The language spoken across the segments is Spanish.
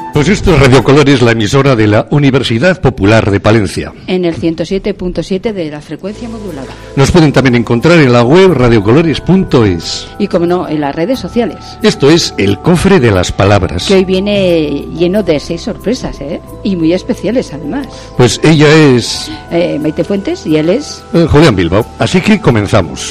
Pues esto es Radio Colores, la emisora de la Universidad Popular de Palencia. En el 107.7 de la frecuencia modulada. Nos pueden también encontrar en la web radiocolores.es. Y como no, en las redes sociales. Esto es El Cofre de las Palabras. Que hoy viene lleno de 6 sorpresas, ¿eh? Y muy especiales además. Pues ella es... Maite Fuentes y él es... Julián Bilbao. Así que comenzamos.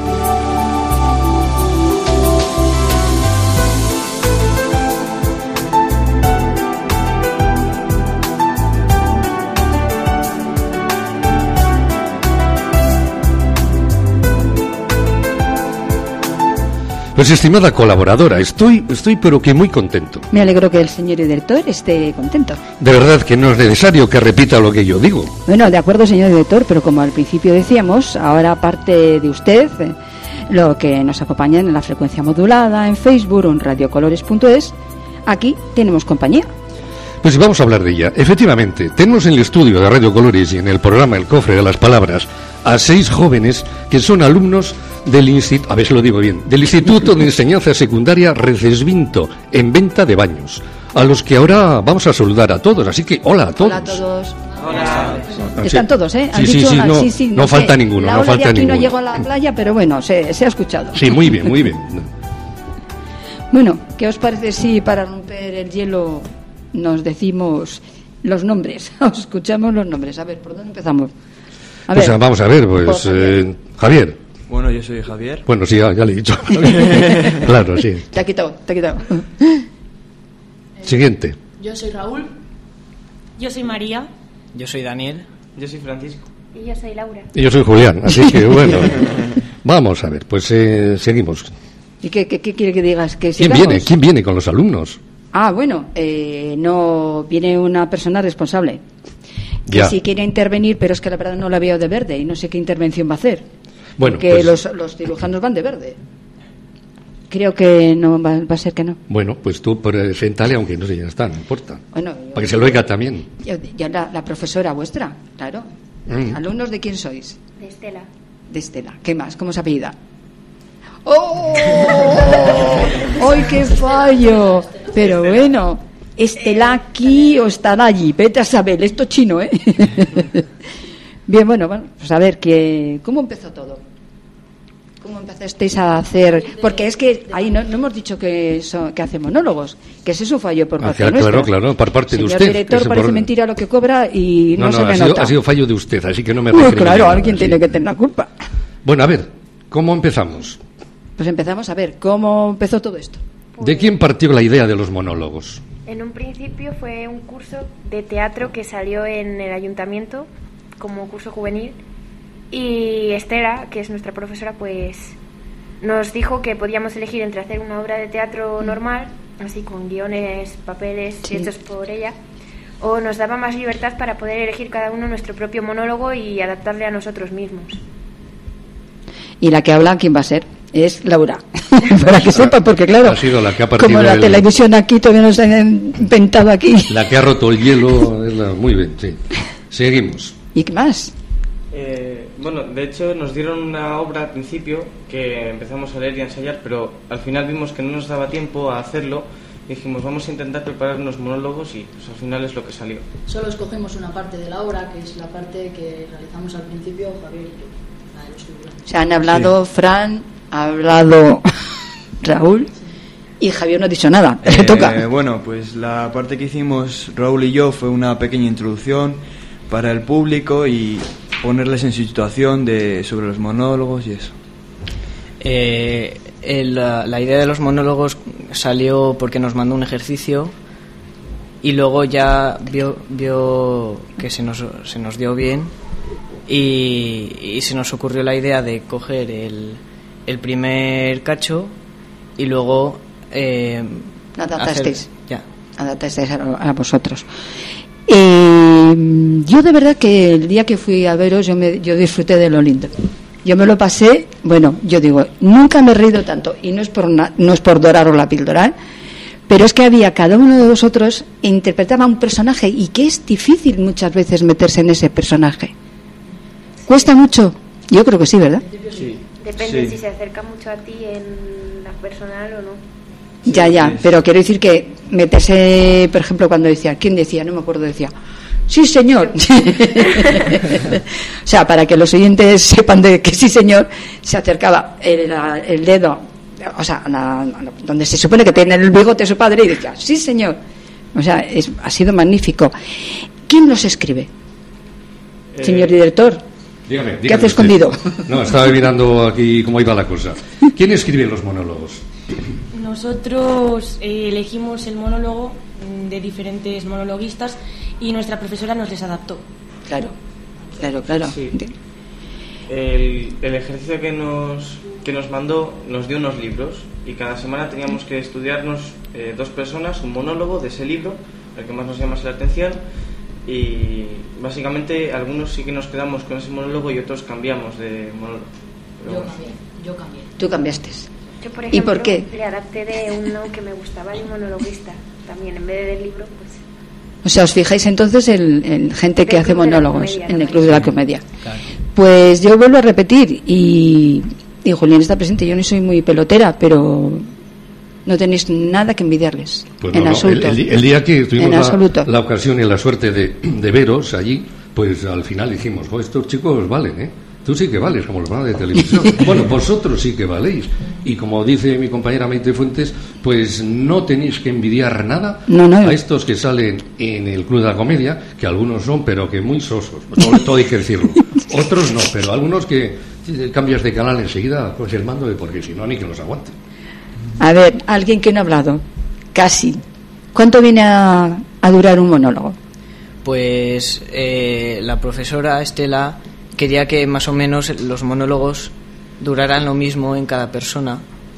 Pues estimada colaboradora, estoy pero que muy contento. Me alegro que el señor director esté contento. De verdad que no es necesario que repita lo que yo digo. Bueno, de acuerdo, señor director, pero como al principio decíamos, ahora aparte de usted, lo que nos acompaña en la frecuencia modulada, en Facebook o en radiocolores.es, aquí tenemos compañía. Pues vamos a hablar de ella. Efectivamente, tenemos en el estudio de Radio Colores y en el programa El Cofre de las Palabras a 6 jóvenes que son alumnos del Instituto, a ver si lo digo bien, del Instituto de Enseñanza Secundaria Recesvinto, en Venta de Baños, a los que ahora vamos a saludar a todos. Así que, hola a todos. Hola a todos. Hola. Están todos, ¿eh? Sí, no falta ninguno. La ola de aquí no llegó a la playa, pero bueno, se ha escuchado. Sí, muy bien, muy bien. Bueno, ¿qué os parece si para romper el hielo nos decimos los nombres? Os escuchamos los nombres. A ver, ¿por dónde empezamos? Pues vamos a ver, pues Javier. Bueno, yo soy Javier. Bueno, sí, ya le he dicho. Claro, sí. Te ha quitado. Siguiente. Yo soy Raúl. Yo soy María. Yo soy Daniel. Yo soy Francisco. Y yo soy Laura. Y yo soy Julián, así que bueno. Vamos a ver, pues seguimos. ¿Y qué quiere que digas? ¿Que sigamos? ¿Quién viene con los alumnos? Bueno, no viene una persona responsable. Que ya. sí quiere intervenir, pero es que la verdad no la veo de verde y no sé qué intervención va a hacer. Bueno, porque pues, los cirujanos van de verde. Creo que no va a ser que no. Bueno, pues tú preséntale, aunque no sé ya está, no importa. Bueno, para que se lo oiga también. Ya la profesora vuestra, claro. ¿Alumnos de quién sois? De Estela. De Estela. ¿Qué más? ¿Cómo se apellida? ¡Oh! ¡Ay, qué fallo! Pero bueno, ¿Estela aquí o estará allí? Vete a saber, esto es chino, ¿eh? Bien, bueno, pues a ver, ¿cómo empezó todo? ¿Cómo empezasteis a hacer? Porque es que ahí no hemos dicho que hace monólogos, que ese es un fallo por parte nuestra. Claro, por parte de usted. Señor director, parece mentira lo que cobra y no se me nota. Ha sido fallo de usted, así que no me claro, alguien tiene que tener la culpa. Bueno, a ver, ¿cómo empezamos? Pues empezamos a ver, ¿cómo empezó todo esto? ¿De quién partió la idea de los monólogos? En un principio fue un curso de teatro que salió en el ayuntamiento como curso juvenil y Estela, que es nuestra profesora, pues nos dijo que podíamos elegir entre hacer una obra de teatro normal, así con guiones, papeles hechos por ella, o nos daba más libertad para poder elegir cada uno nuestro propio monólogo y adaptarle a nosotros mismos. Y la que habla, ¿quién va a ser? Es Laura, para que sepa, porque claro, ha sido la que ha partido como la televisión aquí todavía nos han inventado aquí. La que ha roto el hielo, muy bien, sí. Seguimos. ¿Y qué más? Bueno, de hecho nos dieron una obra al principio que empezamos a leer y a ensayar, pero al final vimos que no nos daba tiempo a hacerlo y dijimos vamos a intentar preparar unos monólogos y pues al final es lo que salió. Solo escogemos una parte de la obra, que es la parte que realizamos al principio Javier y yo, la de los tiburones. Se han hablado Fran, ha hablado Raúl y Javier no ha dicho nada. Le toca. Bueno, pues la parte que hicimos Raúl y yo fue una pequeña introducción para el público y ponerles en situación sobre los monólogos y eso. La idea de los monólogos salió porque nos mandó un ejercicio y luego ya vio que se nos dio bien y se nos ocurrió la idea de coger el primer cacho y luego adaptasteis a vosotros. Yo de verdad que el día que fui a veros yo disfruté de lo lindo. Yo me lo pasé, bueno, yo digo, nunca me he reído tanto y no es por doraros la píldora, pero es que había cada uno de vosotros interpretaba un personaje y que es difícil muchas veces meterse en ese personaje. ¿Cuesta mucho? Yo creo que sí, ¿verdad? Sí. Depende si se acerca mucho a ti en la personal o no. Ya, pero quiero decir que meterse, por ejemplo, cuando decía, ¿quién decía? No me acuerdo, decía, sí señor. O sea, para que los oyentes sepan de que sí señor, se acercaba el dedo, o sea, donde se supone que tiene el bigote su padre, y decía, sí señor. O sea, ha sido magnífico. ¿Quién los escribe? Señor director. Dígame, ¿Qué hace escondido? No, estaba mirando aquí cómo iba la cosa. ¿Quién escribe los monólogos? Nosotros elegimos el monólogo de diferentes monologuistas y nuestra profesora nos les adaptó. Claro. Sí. El ejercicio que nos mandó nos dio unos libros y cada semana teníamos que estudiarnos 2 personas un monólogo de ese libro, el que más nos llamase la atención, y básicamente algunos sí que nos quedamos con ese monólogo y otros cambiamos de monólogo. Yo cambié. Tú cambiaste. Yo, por ejemplo, ¿Y por qué? le adapté de uno que me gustaba de un monologuista también, en vez del libro, pues... O sea, os fijáis entonces en gente que hace monólogos en el Club de la Comedia. Claro. Pues yo vuelvo a repetir, y Julián está presente, yo no soy muy pelotera, pero no tenéis nada que envidiarles, Pues en absoluto. El día que tuvimos absoluto. la ocasión y la suerte de veros allí, pues al final dijimos, estos chicos valen, ¿eh? Tú sí que vales, como los programas de televisión. Bueno, vosotros sí que valéis. Y como dice mi compañera Maite Fuentes, pues no tenéis que envidiar nada a estos que salen en el Club de la Comedia, que algunos son, pero que muy sosos. Todo hay que decirlo. Otros no, pero algunos que cambias de canal enseguida, pues el mando de porque si no, ni que los aguante. A ver, alguien que no ha hablado. Casi. ¿Cuánto viene a durar un monólogo? Pues la profesora Estela quería que más o menos los monólogos duraran lo mismo en cada persona.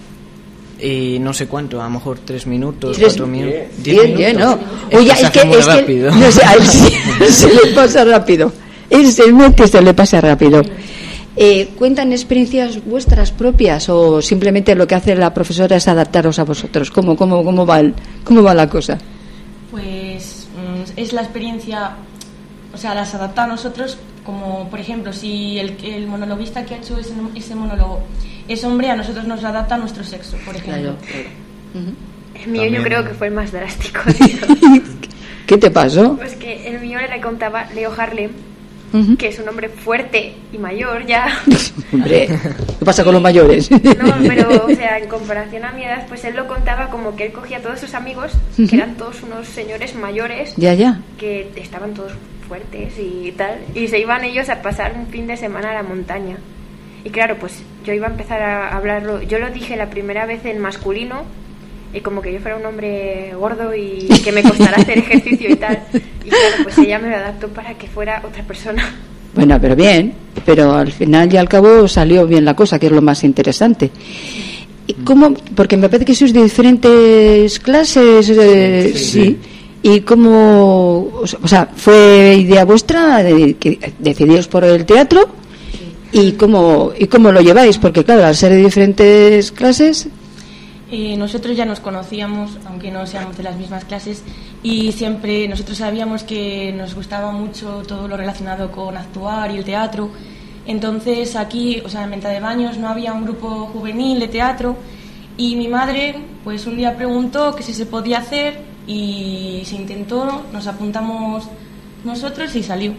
Y no sé cuánto, a lo mejor 3 minutos, 4 minutos. 10 minutos. No. Oye, es que no sé, a él se le pasa rápido. Él se mete y se le pasa rápido. ¿Cuentan experiencias vuestras propias o simplemente lo que hace la profesora es adaptaros a vosotros? ¿Cómo va la cosa? Pues es la experiencia, o sea, las adapta a nosotros, como por ejemplo, si el monologuista que ha hecho ese monólogo es hombre, a nosotros nos adapta a nuestro sexo, por ejemplo. Claro. El mío yo creo que fue el más drástico. ¿Qué te pasó? Pues que el mío le contaba Leo Harlem, que es un hombre fuerte y mayor ya. Hombre, ¿qué pasa con los mayores? No, pero, o sea, en comparación a mi edad, pues él lo contaba como que él cogía a todos sus amigos, que eran todos unos señores mayores, ya. que estaban todos fuertes y tal, y se iban ellos a pasar un fin de semana a la montaña. Y claro, pues yo iba a empezar a hablarlo, yo lo dije la primera vez en masculino, y como que yo fuera un hombre gordo y que me costara hacer ejercicio y tal. Y claro, pues ella me lo adaptó para que fuera otra persona. Bueno, pero bien, pero al final y al cabo salió bien la cosa, que es lo sí. ¿Y cómo? Porque me parece que sois de diferentes clases, sí. ¿Y cómo? O sea, ¿fue idea vuestra que decidíos por el teatro? ¿Y cómo lo lleváis? Porque claro, al ser de diferentes clases... Nosotros ya nos conocíamos, aunque no seamos de las mismas clases, y siempre nosotros sabíamos que nos gustaba mucho todo lo relacionado con actuar y el teatro. Entonces aquí, o sea, en Venta de Baños no había un grupo juvenil de teatro, y mi madre pues un día preguntó que si se podía hacer y se intentó, nos apuntamos nosotros y salió.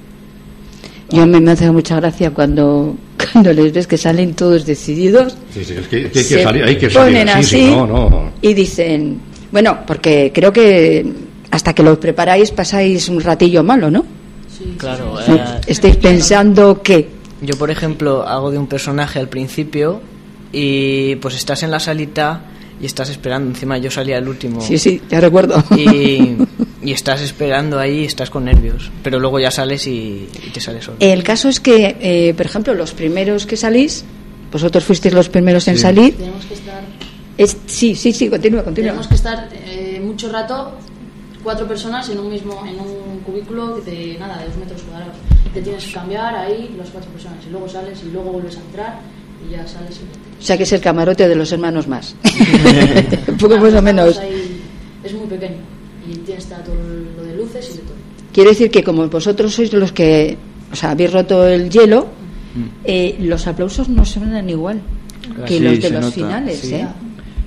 Yo me hace mucha gracia cuando les ves que salen todos decididos. Sí, es que hay que salir. Ponen así no. Y dicen, bueno, porque creo que hasta que los preparáis pasáis un ratillo malo, ¿no? Sí, claro. Estáis pensando que... Yo, por ejemplo, hago de un personaje al principio y pues estás en la salita y estás esperando. Encima yo salía el último. Sí, ya recuerdo. Y estás esperando ahí, estás con nervios, pero luego ya sales y te sales solo. El caso es que, por ejemplo, los primeros que salís, vosotros fuisteis los primeros en salir. Tenemos que estar... Sí, continúa. Tenemos que estar mucho rato, 4 personas en un cubículo de 2 metros cuadrados. Te tienes que cambiar ahí las 4 personas y luego sales y luego vuelves a entrar y ya sales. O sea que es el camarote de los hermanos más. Un poco más o menos. Ahí, es muy pequeño y tienes todo lo de luces y de todo. Quiero decir que como vosotros sois los que, o sea, habéis roto el hielo, los aplausos no suenan igual que los de los finales, sí.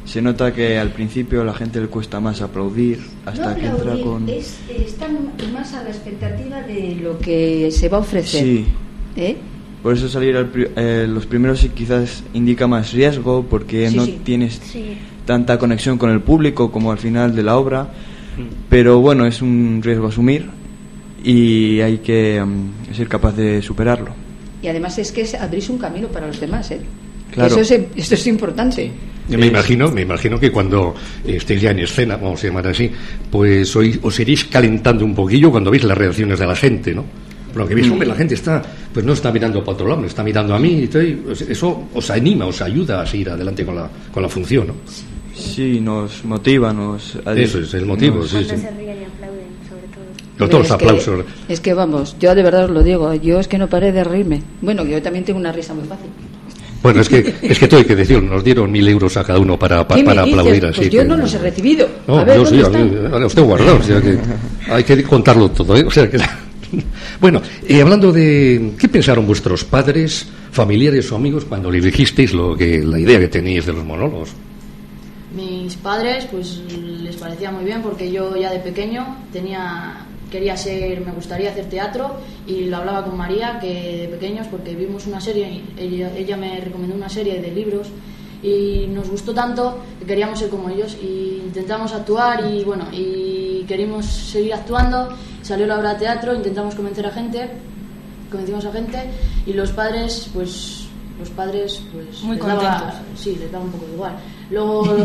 se nota que al principio a la gente le cuesta más aplaudir hasta que entra con... Están más a la expectativa de lo que se va a ofrecer. Sí. ¿Eh? Por eso salir los primeros quizás indica más riesgo, porque no tienes tanta conexión con el público como al final de la obra, pero bueno, es un riesgo a asumir y hay que ser capaz de superarlo. Y además es que abrís un camino para los demás, ¿eh? Claro. Eso es importante. Me imagino que cuando estéis ya en escena, vamos a llamar así, pues os iréis calentando un poquillo cuando veis las reacciones de la gente, ¿no? Lo que veis, hombre, la gente no está mirando para otro lado, me está mirando a mí, eso os anima, os ayuda a seguir adelante con la función, ¿no? Sí, nos motiva, eso es el motivo, Cuando sí. se ríen y aplauden, sobre todo. Todos aplausos. Es que vamos, yo de verdad os lo digo, yo es que no paré de reírme. Bueno, yo también tengo una risa muy fácil. Bueno, es que todo hay que decir, nos dieron 1.000 euros a cada uno para aplaudir así. Pues yo no los he recibido. No, a ver, yo sí, ¿dónde están? los tengo guardados, o sea que hay que contarlo todo, ¿eh? O sea que... Bueno, hablando de... ¿Qué pensaron vuestros padres, familiares o amigos cuando les dijisteis la idea que teníais de los monólogos? Mis padres, pues les parecía muy bien, porque yo ya de pequeño me gustaría hacer teatro, y lo hablaba con María, que de pequeños, porque vimos una serie, ella me recomendó una serie de libros y nos gustó tanto que queríamos ser como ellos, y intentamos actuar y queríamos seguir actuando. Salió la obra de teatro, intentamos convencimos a gente, y los padres pues muy les contentos. Les daba un poco igual. Luego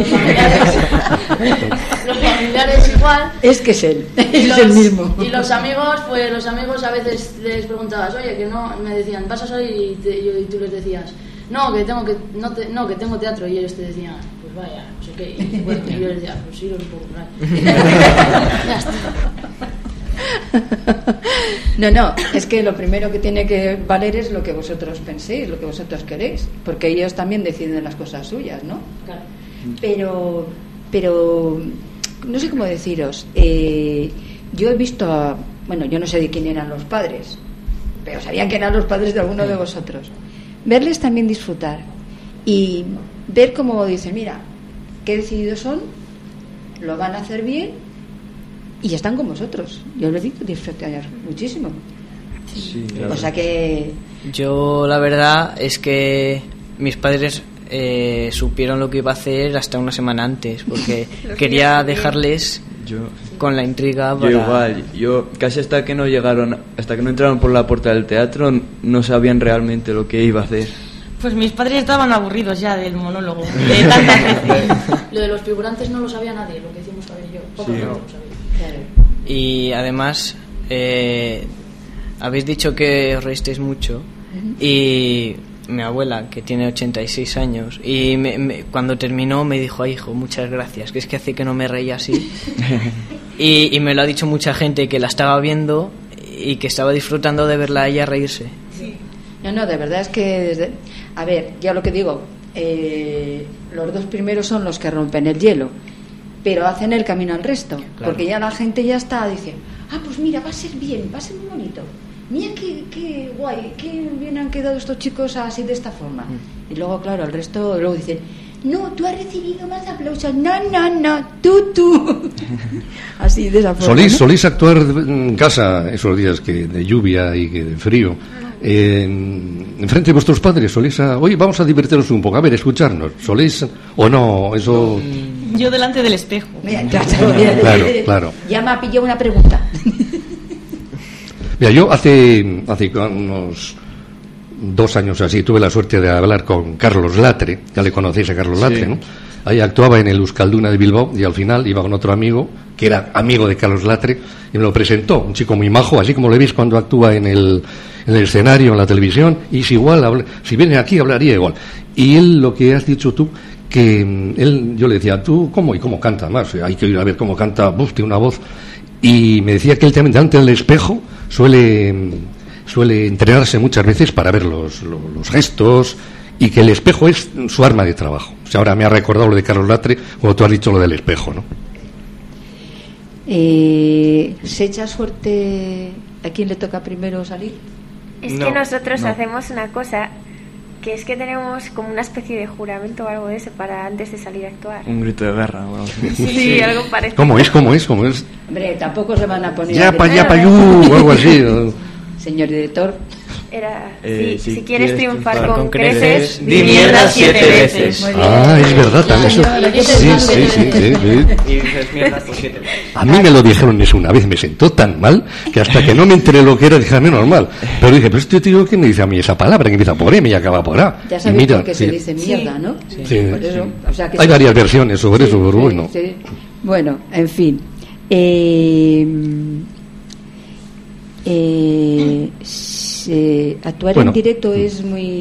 los familiares igual. Es que es él, es el mismo. Y los amigos a veces les preguntabas, oye, que no, me decían, vas a salir, y tú les decías, que tengo teatro, y ellos te decían, pues vaya, no sé qué, y yo les decía, pues sí, un poco por ahí. Ya está. No, es que lo primero que tiene que valer es lo que vosotros penséis, lo que vosotros queréis, porque ellos también deciden las cosas suyas, ¿no? Claro. Pero no sé cómo deciros. Yo he visto, yo no sé de quién eran los padres, pero sabían que eran los padres de alguno de vosotros. Verles también disfrutar y ver cómo dicen, mira, qué decididos son, lo van a hacer bien. Y están con vosotros. Yo les digo, disfrutar muchísimo. Sí, claro. O sea que... Yo la verdad es que mis padres supieron lo que iba a hacer hasta una semana antes, porque quería dejarles con la intriga para... Yo igual, casi hasta que no entraron por la puerta del teatro, no sabían realmente lo que iba a hacer. Pues mis padres estaban aburridos ya del monólogo, de tantas veces. Lo de los figurantes no lo sabía nadie, lo que hicimos Javier y yo. Pocos no lo sabían. Y además habéis dicho que os reísteis mucho, y mi abuela, que tiene 86 años, y cuando terminó me dijo, ay, hijo, muchas gracias, que es que hace que no me reía así. y me lo ha dicho mucha gente que la estaba viendo y que estaba disfrutando de verla a ella reírse. Sí. No, de verdad es que a ver, ya lo que digo, los dos primeros son los que rompen el hielo, pero hacen el camino al resto, claro. Porque ya la gente ya está diciendo, pues mira, va a ser bien, va a ser muy bonito, mira qué guay, qué bien han quedado estos chicos así de esta forma. Y luego, claro, el resto luego dicen, no, tú has recibido más aplausos, no, tú. Así de esa forma. ¿Solís actuar en casa esos días de lluvia y que de frío? Enfrente de vuestros padres, ¿solís oye, vamos a divertirnos un poco, a ver, escucharnos? ¿Solís o no? Eso... Yo delante del espejo. Mira, claro. Ya me ha pillado una pregunta. Mira, yo hace unos 2 años así tuve la suerte de hablar con Carlos Latre, ya le conocéis a Carlos Latre, ¿no? Ahí actuaba en el Euskalduna de Bilbao y al final iba con otro amigo que era amigo de Carlos Latre y me lo presentó, un chico muy majo, así como le veis cuando actúa en el escenario, en la televisión, y es igual, si viene aquí hablaría igual. Y él, lo que has dicho tú, que yo le decía, ¿tú cómo canta? Más, hay que ir a ver cómo canta, tiene una voz. Y me decía que él también delante del espejo suele entrenarse muchas veces para ver los gestos, y que el espejo es su arma de trabajo. O sea, ahora me ha recordado lo de Carlos Latre cuando tú has dicho lo del espejo, ¿no? ¿Se echa suerte a quién le toca primero salir? Es que nosotros hacemos una cosa Que es que tenemos como una especie de juramento o algo de ese para antes de salir a actuar. Un grito de guerra. Bueno. Sí, algo parecido. ¿Cómo es? Hombre, tampoco se van a poner... Ya pa' o algo así. ¿No? Señor director. Era, si quieres triunfar con creces, di mierda 7 veces. Es verdad, también eso. Sí. Y dices mierda por 7 veces. A mí me lo dijeron eso una vez, me sentó tan mal que hasta que no me enteré lo que era dije, normal. Pero dije, pero este tío que me dice a mí esa palabra que empieza por M y acaba por A. Ya sabéis por qué se dice mierda, ¿no? Sí. Por eso, o sea que hay varias versiones sobre eso, pero bueno. Sí. Bueno, en fin. Actuar en directo es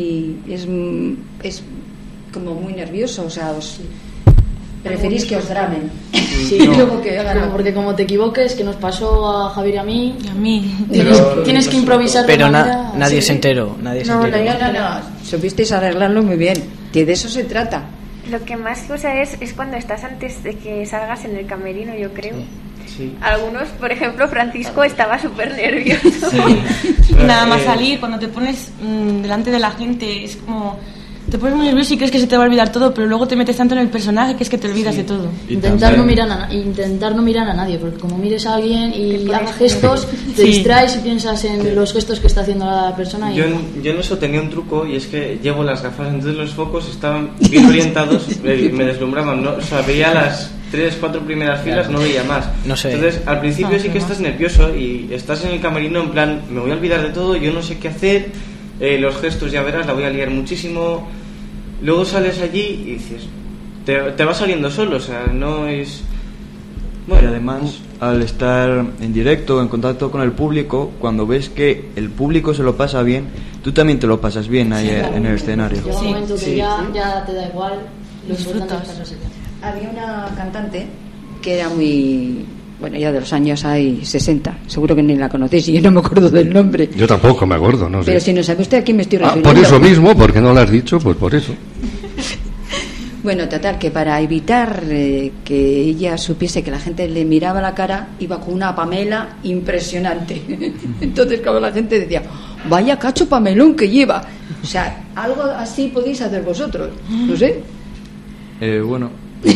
como muy nervioso, o sea, preferís que os graben. Sí, luego que hagan, porque como te equivoques, que nos pasó a Javier y a mí, tienes que improvisar. Pero nadie se enteró. No. Supisteis arreglarlo muy bien, que de eso se trata. Lo que más cosa es cuando estás antes de que salgas en el camerino, yo creo. Sí. Algunos, por ejemplo, Francisco estaba súper nervioso. Sí. Nada más salir, cuando te pones delante de la gente, es como... Te pones muy nervioso y crees que se te va a olvidar todo, pero luego te metes tanto en el personaje que es que te olvidas de todo. Intentar no mirar a nadie, porque como mires a alguien y haga gestos, te distraes y piensas en los gestos que está haciendo la persona. Yo en eso tenía un truco, y es que llevo las gafas, entonces los focos estaban bien orientados, me deslumbraban, ¿no? O sea, veía las 3-4 primeras filas, no veía más. No sé. Entonces, al principio sí que estás nervioso y estás en el camerino en plan, me voy a olvidar de todo, yo no sé qué hacer, los gestos ya verás, la voy a liar muchísimo. Luego sales allí y dices, te va saliendo solo, o sea, no es... Bueno. Y además, al estar en directo, en contacto con el público, cuando ves que el público se lo pasa bien, tú también te lo pasas bien ahí en el escenario. Llega un momento que ya te da igual, lo importante es pasarse bien. Había una cantante que era muy... Bueno, ya de los años hay 60, seguro que ni la conocéis y yo no me acuerdo del nombre. Yo tampoco me acuerdo, no sé. Pero si no sabe usted a quién me estoy refiriendo. Por eso mismo, porque no lo has dicho, pues por eso. Bueno, total, que para evitar que ella supiese que la gente le miraba la cara, iba con una Pamela impresionante. Entonces, claro, la gente decía, vaya cacho pamelón que lleva. O sea, algo así podéis hacer vosotros, no sé. Bueno...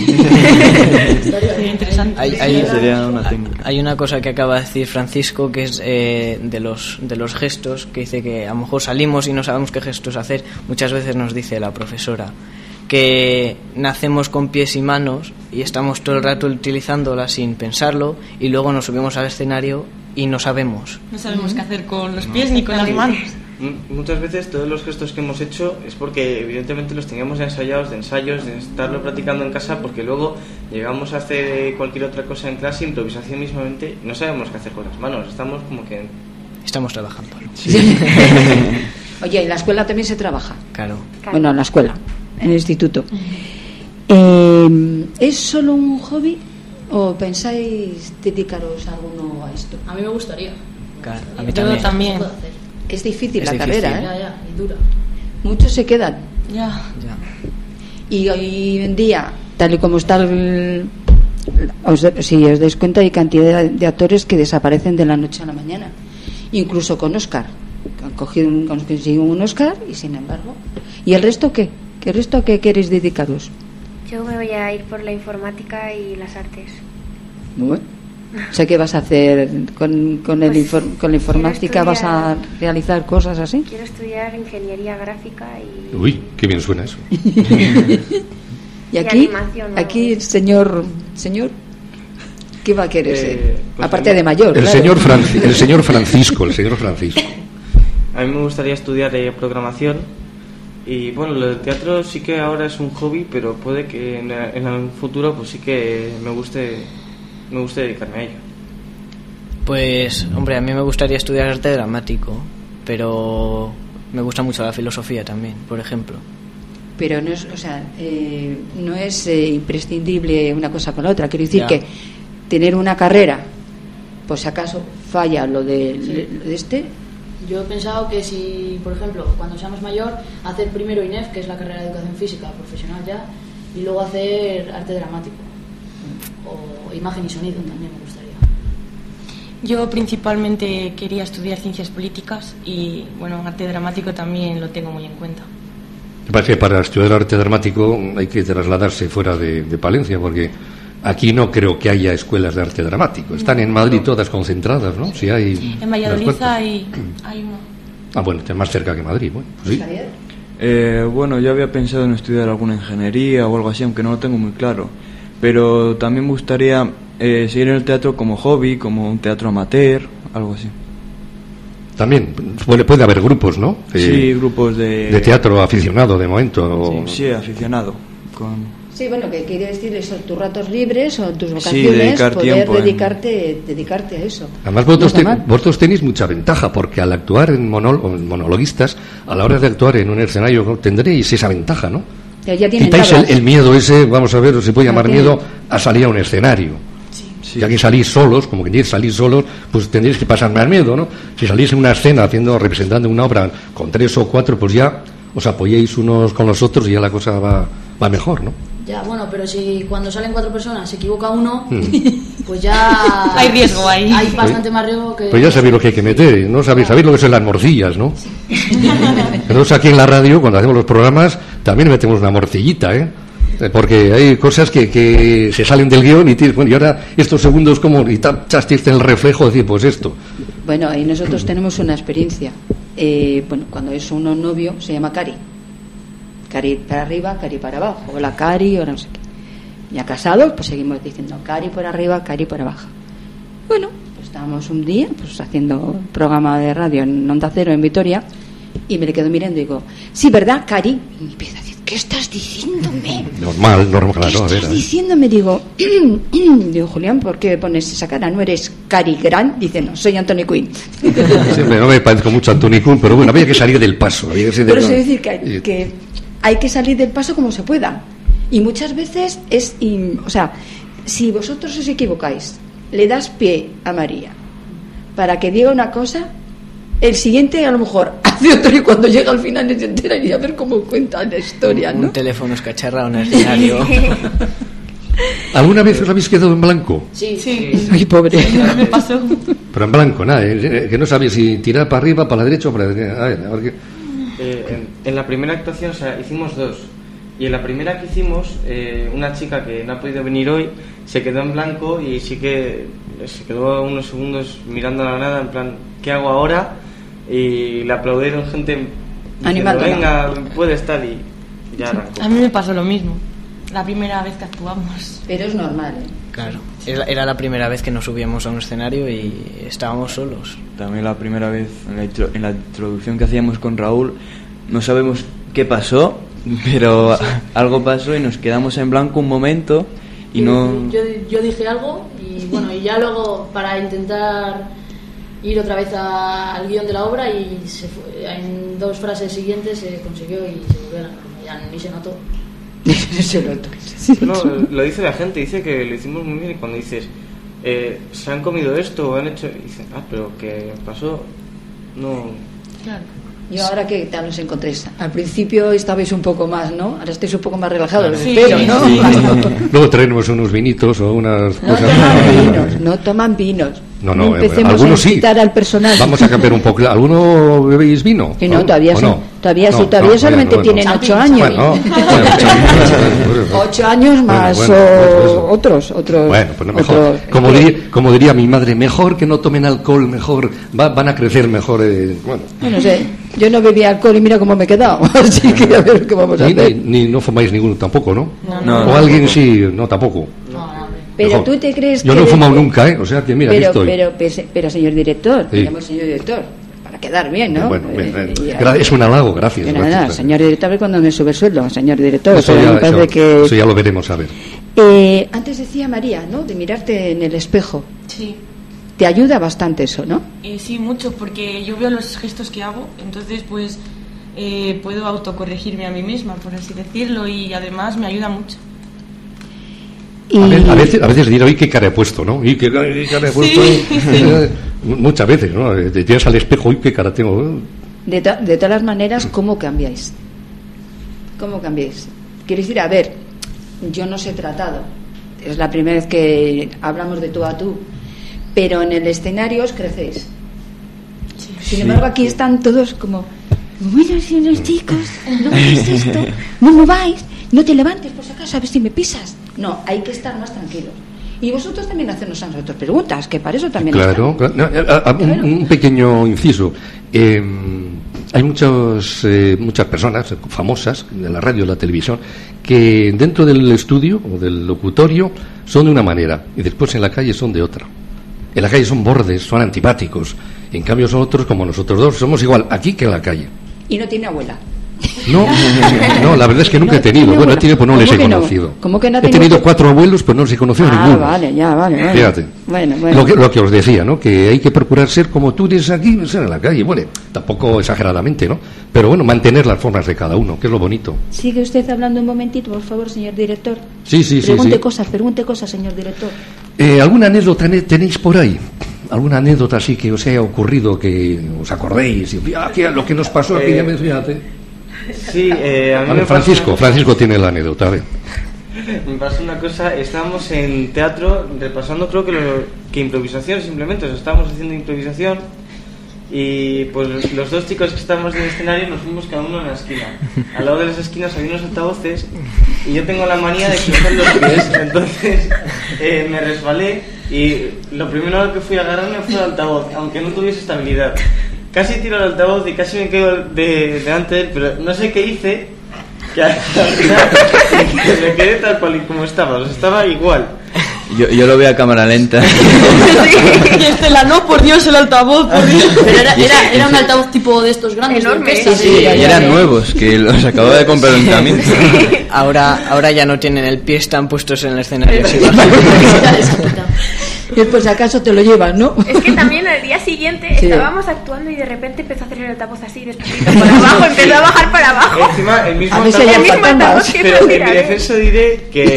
Hay una cosa que acaba de decir Francisco, que es de los gestos, que dice que a lo mejor salimos y no sabemos qué gestos hacer. Muchas veces nos dice la profesora que nacemos con pies y manos y estamos todo el rato utilizándolas sin pensarlo, y luego nos subimos al escenario y no sabemos qué hacer con los pies ni con las manos. Muchas veces todos los gestos que hemos hecho es porque evidentemente los teníamos ya ensayados de ensayos, de estarlo practicando en casa, porque luego llegamos a hacer cualquier otra cosa en clase, improvisación mismamente, y no sabemos qué hacer con las manos, estamos como que... Estamos trabajando. Sí. Oye, ¿en la escuela también se trabaja? Claro. Bueno, en la escuela, en el instituto. ¿Es solo un hobby o pensáis dedicaros alguno a esto? A mí me gustaría. Claro, a mí también. Es difícil la carrera, ¿eh? Ya, y dura. Muchos se quedan. Ya. Y hoy en día, tal y como está si os dais cuenta, hay cantidad de actores que desaparecen de la noche a la mañana. Incluso con Oscar. Han conseguido un Oscar y sin embargo. ¿Y el resto qué? ¿Qué resto a qué queréis dedicaros? Yo me voy a ir por la informática y las artes. Bueno. O sea, ¿qué vas a hacer con la informática? ¿Vas a realizar cosas así? Quiero estudiar ingeniería gráfica y... Uy, qué bien suena eso. Y aquí, animación, aquí señor, ¿qué va a querer ser? Pues aparte de mayor. El claro. señor Francisco. A mí me gustaría estudiar programación. Y bueno, lo del teatro sí que ahora es un hobby, pero puede que en el futuro pues sí que me guste dedicarme a ello. Pues, hombre, a mí me gustaría estudiar arte dramático, pero me gusta mucho la filosofía también, por ejemplo. Pero no es, o sea, no es imprescindible una cosa con la otra. Quiero decir que tener una carrera, pues si acaso falla lo de este. Yo he pensado que si, por ejemplo, cuando seamos mayor, hacer primero INEF, que es la carrera de educación física profesional ya, y luego hacer arte dramático o imagen y sonido también me gustaría. Yo principalmente quería estudiar ciencias políticas y bueno, arte dramático también lo tengo muy en cuenta. Me parece que para estudiar arte dramático hay que trasladarse fuera de Palencia, porque aquí no creo que haya escuelas de arte dramático. Están en Madrid todas concentradas, ¿no? Si hay en Valladolid hay uno. Ah, bueno, está más cerca que Madrid. Bueno, sí. Bueno, yo había pensado en estudiar alguna ingeniería o algo así, aunque no lo tengo muy claro. Pero también me gustaría seguir en el teatro como hobby, como un teatro amateur, algo así. También puede haber grupos, ¿no? Sí, grupos de teatro aficionado de momento. Sí, aficionado. Sí, bueno, que quiere decir eso, tus ratos libres o tus vacaciones, poder dedicarte a eso. Además, vosotros tenéis mucha ventaja, porque al actuar en monologuistas, a la hora de actuar en un escenario, tendréis esa ventaja, ¿no? Ya quitáis el miedo ese, vamos a ver, se puede llamar miedo, a salir a un escenario. Sí. Ya que salís solos, como que queréis salir solos, pues tendréis que pasar más miedo, ¿no? Si salís en una escena representando una obra con 3 o 4, pues ya os apoyéis unos con los otros y ya la cosa va mejor, ¿no? Ya, bueno, pero si cuando salen 4 personas se equivoca uno, pues ya hay riesgo ahí. Hay bastante más riesgo que... Pues ya sabéis lo que hay que meter, ¿no? Sabéis lo que son las morcillas, ¿no? Nosotros aquí en la radio, cuando hacemos los programas, también metemos una morcillita, ¿eh? Porque hay cosas que se salen del guión y y ahora estos segundos como y tachaste en el reflejo, decir, pues esto. Bueno, ahí nosotros tenemos una experiencia. Bueno, cuando es uno novio se llama Cari. Cari para arriba, Cari para abajo. Hola Cari, ahora no sé qué. Ya casados, pues seguimos diciendo Cari por arriba, Cari por abajo. Bueno, pues estábamos un día pues haciendo un programa de radio en Onda Cero en Vitoria y me le quedo mirando y digo, sí, ¿verdad, Cari? Y me empieza a decir, ¿qué estás diciéndome? Normal, claro. ¿Qué estás diciéndome? Digo, Julián, ¿por qué pones esa cara? ¿No eres Cari Grant? Dice, no, soy Anthony Quinn. Siempre no me parezco mucho a Anthony Quinn, pero bueno, había que salir del paso. Pero es decir que hay que salir del paso como se pueda. Y muchas veces o sea, si vosotros os equivocáis, le das pie a María para que diga una cosa, el siguiente a lo mejor hace otro y cuando llega al final se entera y a ver cómo cuenta la historia, ¿no? Un teléfono escacharrado en el escenario. ¿Alguna vez os habéis quedado en blanco? Sí. Ay, pobre. Sí, me pasó. Pero en blanco, nada, que no sabéis si tirar para arriba, para la derecha o para la derecha. A ver qué... En la primera actuación, o sea, hicimos 2. Y en la primera que hicimos, una chica que no ha podido venir hoy se quedó en blanco y sí que se quedó unos segundos mirando a la nada, en plan, ¿qué hago ahora? Y le aplaudieron gente diciendo, venga, puede estar, y ya arrancó. A mí me pasó lo mismo, la primera vez que actuamos. Pero es normal, ¿eh? Claro, era la primera vez que nos subíamos a un escenario y estábamos solos. También la primera vez en la introducción que hacíamos con Raúl, no sabemos qué pasó, pero algo pasó y nos quedamos en blanco un momento y no... Yo dije algo y bueno, y ya luego para intentar ir otra vez al guión de la obra y se fue, en 2 frases siguientes se consiguió y se volvió a la norma, ya ni se notó. No, lo dice la gente, dice que lo hicimos muy bien y cuando dices se han comido esto o han hecho, y dicen, pero ¿qué pasó? No. Claro. ¿Y ahora qué tal os encontréis? Al principio estabais un poco más, ¿no? Ahora estáis un poco más relajados, espero, ¿no? Sí. Luego traemos unos vinitos o unas cosas. No toman vinos. No, empecemos algunos a incitar al personal. Vamos a cambiar un poco. ¿Alguno bebéis vino? Sí, no, todavía solamente tienen 8 años. Bueno, 8 años más otros. Bueno, pues no, mejor. Como diría mi madre, mejor que no tomen alcohol, mejor van a crecer mejor. No sé, yo no bebía alcohol y mira cómo me he quedado. Así que a ver qué vamos a hacer. Ni no fumáis ninguno tampoco, ¿no? No. O alguien sí, no tampoco. Pero mejor. tú te crees yo que... no he fumado nunca, ¿eh? O sea que mira, aquí estoy. Pero señor director, sí. digamos señor director, para quedar bien, ¿no? Bueno, es un halago, gracias. Nada, señor director, a ver cuándo me sube el sueldo, señor director. Eso ya lo veremos, a ver. Antes decía María, ¿no? De mirarte en el espejo. Sí. Te ayuda bastante eso, ¿no? Sí, mucho, porque yo veo los gestos que hago, entonces pues puedo autocorregirme a mí misma, por así decirlo, y además me ayuda mucho. A veces diré, oye, qué cara he puesto, ¿no? Y qué cara he puesto. Sí. Muchas veces, ¿no? Te tiras al espejo, y qué cara tengo. De todas las maneras, ¿cómo cambiáis? ¿Cómo cambiáis? Quiero decir, a ver, yo no os he tratado. Es la primera vez que hablamos de tú a tú. Pero en el escenario os crecéis. Sin embargo, aquí están todos como... Bueno, señores chicos, no hagáis esto, no mováis, no te levantes por si acaso a ver si me pisas. No, hay que estar más tranquilos. Y vosotros también hacernos a nosotros preguntas, que para eso también claro. Un pequeño inciso. Hay muchas personas famosas de la radio y la televisión que dentro del estudio o del locutorio son de una manera y después en la calle son de otra. En la calle son bordes, son antipáticos. En cambio son otros como nosotros dos. Somos igual aquí que en la calle. Y no tiene abuela. No, la verdad es que nunca he tenido. Bueno, he tenido, pues no les he conocido. ¿Cómo que no he tenido 4 abuelos, pues no les he conocido ninguno. Vale. Fíjate. Bueno. Lo que os decía, ¿no? Que hay que procurar ser como tú eres aquí, ser en la calle. Bueno, tampoco exageradamente, ¿no? Pero bueno, mantener las formas de cada uno, que es lo bonito. Sigue usted hablando un momentito, por favor, señor director. Sí. Pregunte cosas, señor director. ¿Alguna anécdota tenéis por ahí? ¿Alguna anécdota así que os haya ocurrido, que os acordéis? Y, lo que nos pasó aquí, ya me fíjate. Sí, a mí me Francisco tiene la anécdota, a ver. Me pasó una cosa, estábamos en teatro repasando, creo que improvisación simplemente, estábamos haciendo improvisación y pues los 2 chicos que estábamos en el escenario nos fuimos cada uno en la esquina. Al lado de las esquinas había unos altavoces y yo tengo la manía de cruzar los pies, entonces me resbalé y lo primero que fui a agarrarme fue el altavoz, aunque no tuviese estabilidad. Casi tiro el altavoz y casi me quedo delante de él, pero no sé qué hice, que al final me quedé tal cual y como estaba igual. Yo lo veo a cámara lenta. Y Estela, no, por Dios, el altavoz, por Dios. Pero era un altavoz tipo de estos grandes, enorme. Sí, y eran nuevos, que los acababa de comprar en el ayuntamiento. Ahora ya no tienen el pie, están puestos en el escenario. Y después acaso te lo llevas, ¿no? Es que también al día siguiente estábamos actuando y de repente empezó a hacer el altavoz así, despacito para abajo, empezó a bajar para abajo. Encima, el mismo altavoz que pero en mi defensa diré que...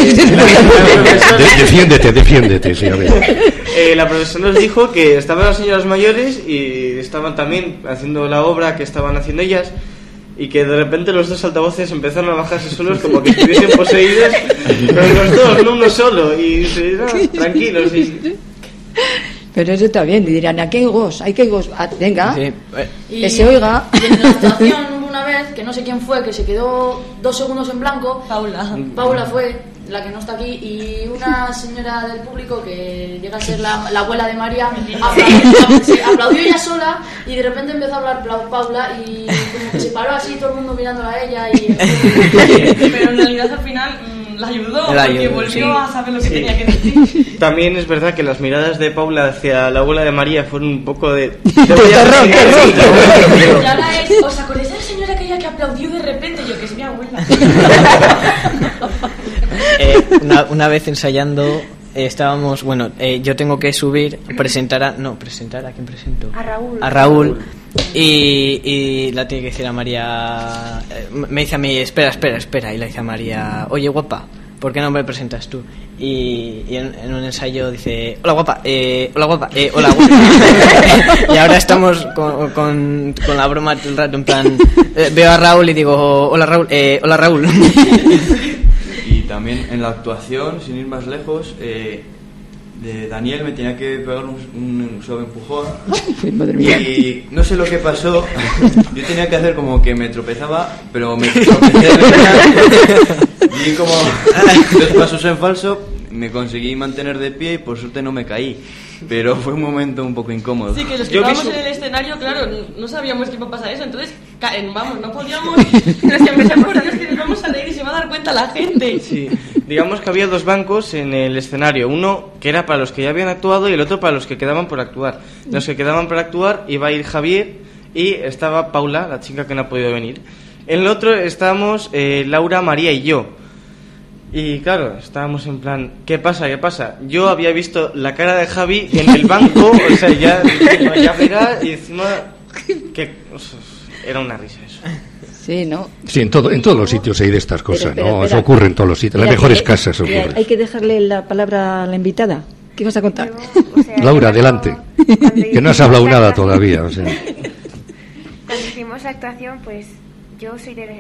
Defiéndete, sí, a ver. La profesora nos dijo que estaban las señoras mayores y estaban también haciendo la obra que estaban haciendo ellas y que de repente los 2 altavoces empezaron a bajarse solos como que estuviesen poseídos, pero los 2, no uno solo, y tranquilos. Pero eso está bien, y dirán, aquí hay gos, venga, sí. Que se oiga. Y en la actuación hubo una vez, que no sé quién fue, que se quedó 2 segundos en blanco. Paula fue la que no está aquí, y una señora del público que llega a ser la abuela de María se aplaudió ella sola y de repente empezó a hablar Paula y como que se paró así todo el mundo mirándola a ella pero en realidad al final la ayudó porque volvió a saber lo que tenía que decir. También es verdad que las miradas de Paula hacia la abuela de María fueron un poco de terror. Y ahora es, ¿os acordáis de la señora aquella que aplaudió de repente? Yo, que es mi abuela. Una vez ensayando estábamos, yo tengo que subir, presentar a quién presento, a Raúl y la tiene que decir a María, me dice a mí, espera, y le dice a María, oye guapa, ¿por qué no me presentas tú? Y en un ensayo dice, hola guapa. Y ahora estamos con la broma todo el rato, en plan, veo a Raúl y digo, hola Raúl. Y también en la actuación, sin ir más lejos, de Daniel me tenía que pegar un suave empujón. Madre mía. Y no sé lo que pasó. Yo tenía que hacer como que me tropezaba, pero me tropecé y como 2 pasos en falso me conseguí mantener de pie y por suerte no me caí. Pero fue un momento un poco incómodo. Sí, que los que estábamos en el escenario, claro, no sabíamos que iba a pasar eso, entonces, no podíamos, nos empezamos, por Dios, que nos vamos a reír y se va a dar cuenta la gente. Sí, digamos que había 2 bancos en el escenario, uno que era para los que ya habían actuado y el otro para los que quedaban por actuar. Los que quedaban por actuar iba a ir Javier y estaba Paula, la chica que no ha podido venir. En el otro estábamos Laura, María y yo. Y claro, estábamos en plan, ¿qué pasa? Yo había visto la cara de Javi en el banco, o sea, ya verás, y encima que era una risa eso. Sí, ¿no? Sí, en todos los sitios hay de estas cosas, Espera. ¿no? Eso ocurre en todos los sitios, en las mejores casas ocurre. Hay que dejarle la palabra a la invitada. ¿Qué vas a contar? Laura, adelante. Que no has hablado nada todavía, o sea. Cuando hicimos la actuación, pues yo soy de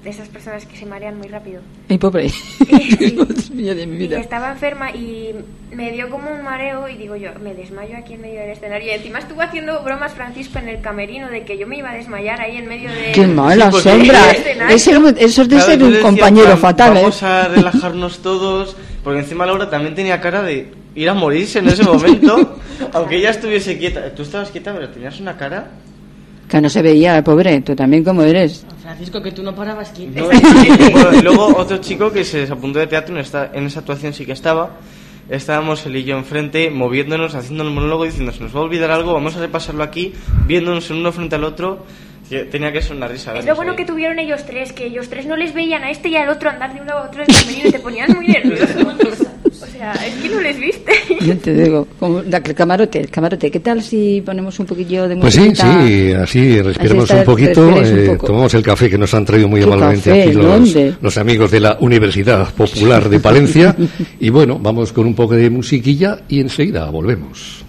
de esas personas que se marean muy rápido. ¡Ay, pobre! Sí. Mía de mi vida. Y estaba enferma y me dio como un mareo y digo yo, me desmayo aquí en medio del escenario. Y encima estuvo haciendo bromas Francisco en el camerino de que yo me iba a desmayar ahí en medio de... ¡Qué mala Sí, sombra! Eso es de ser un decía, compañero fatal, vamos a relajarnos todos, porque encima Laura también tenía cara de ir a morirse en ese momento, aunque ella estuviese quieta. Tú estabas quieta, pero tenías una cara... Que no se veía, pobre. Tú también, como eres. Francisco, que tú no parabas quieto. No, bueno, y luego otro chico que se apuntó de teatro, en esa actuación sí que estábamos él y yo enfrente, moviéndonos, haciendo el monólogo, diciendo, se nos va a olvidar algo, vamos a repasarlo aquí, viéndonos en uno frente al otro. Tenía que ser una risa. Es lo bueno que tuvieron ellos tres, que ellos tres no les veían a este y al otro andar de un lado a otro del camerino y te ponían muy nerviosos. O sea, es que no les viste. Yo te digo, como el camarote, ¿qué tal si ponemos un poquillo de música? Pues sí, así respiramos un poquito, tomamos el café que nos han traído muy amablemente aquí los amigos de la Universidad Popular de Palencia. Y bueno, vamos con un poco de musiquilla y enseguida volvemos.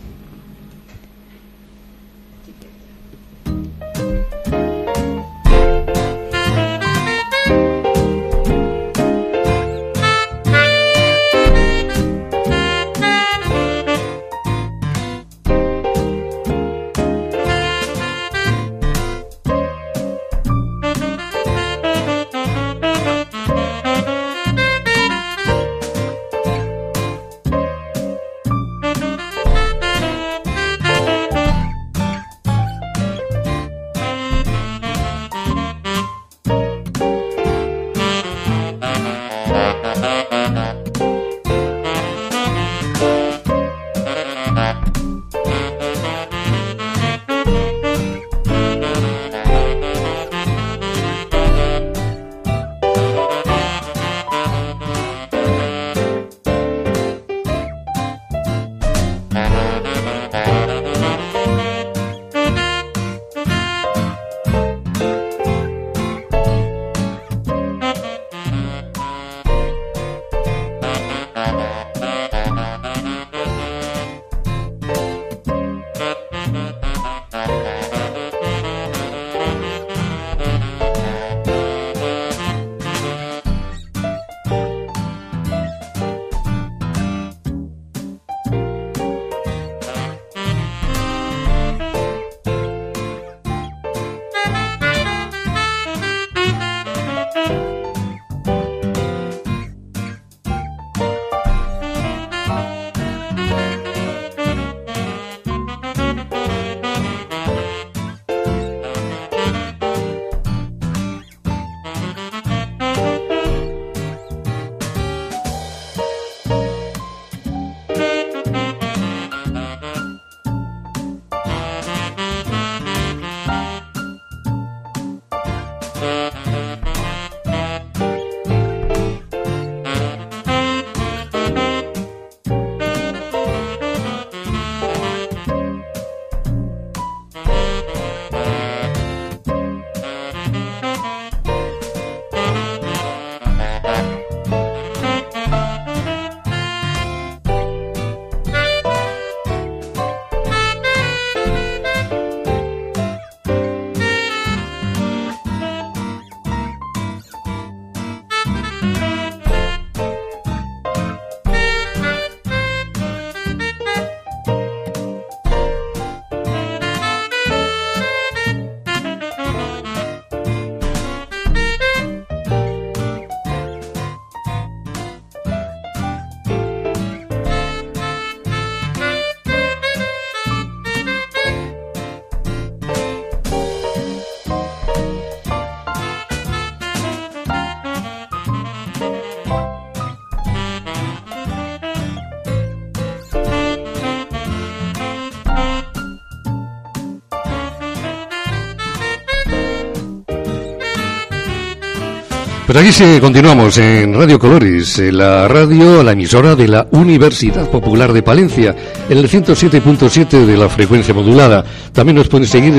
Pues aquí continuamos en Radio Colores, la emisora de la Universidad Popular de Palencia, en el 107.7 de la frecuencia modulada. También nos pueden seguir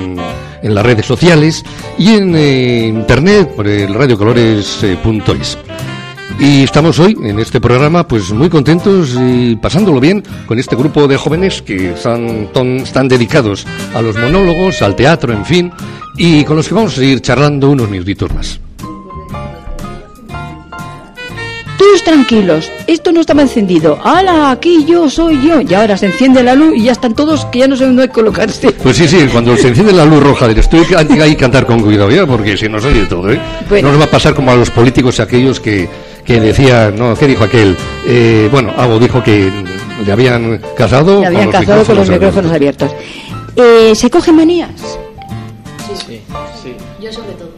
en las redes sociales y en internet por el radiocolores.es. Y estamos hoy en este programa pues muy contentos y pasándolo bien con este grupo de jóvenes que están dedicados a los monólogos, al teatro, en fin, y con los que vamos a seguir charlando unos minutitos más. todos tranquilos, esto no estaba encendido, ¡hala, aquí yo soy yo! Y ahora se enciende la luz y ya están todos que ya no saben dónde colocarse. Pues sí, cuando se enciende la luz roja, estoy ahí cantar con cuidado ya, porque si nos oye todo, ¿eh? Bueno. No nos va a pasar como a los políticos aquellos que decían, no, ¿qué dijo aquel? Dijo que le habían casado con los micrófonos abiertos. ¿Se cogen manías? Sí. Yo sobre todo.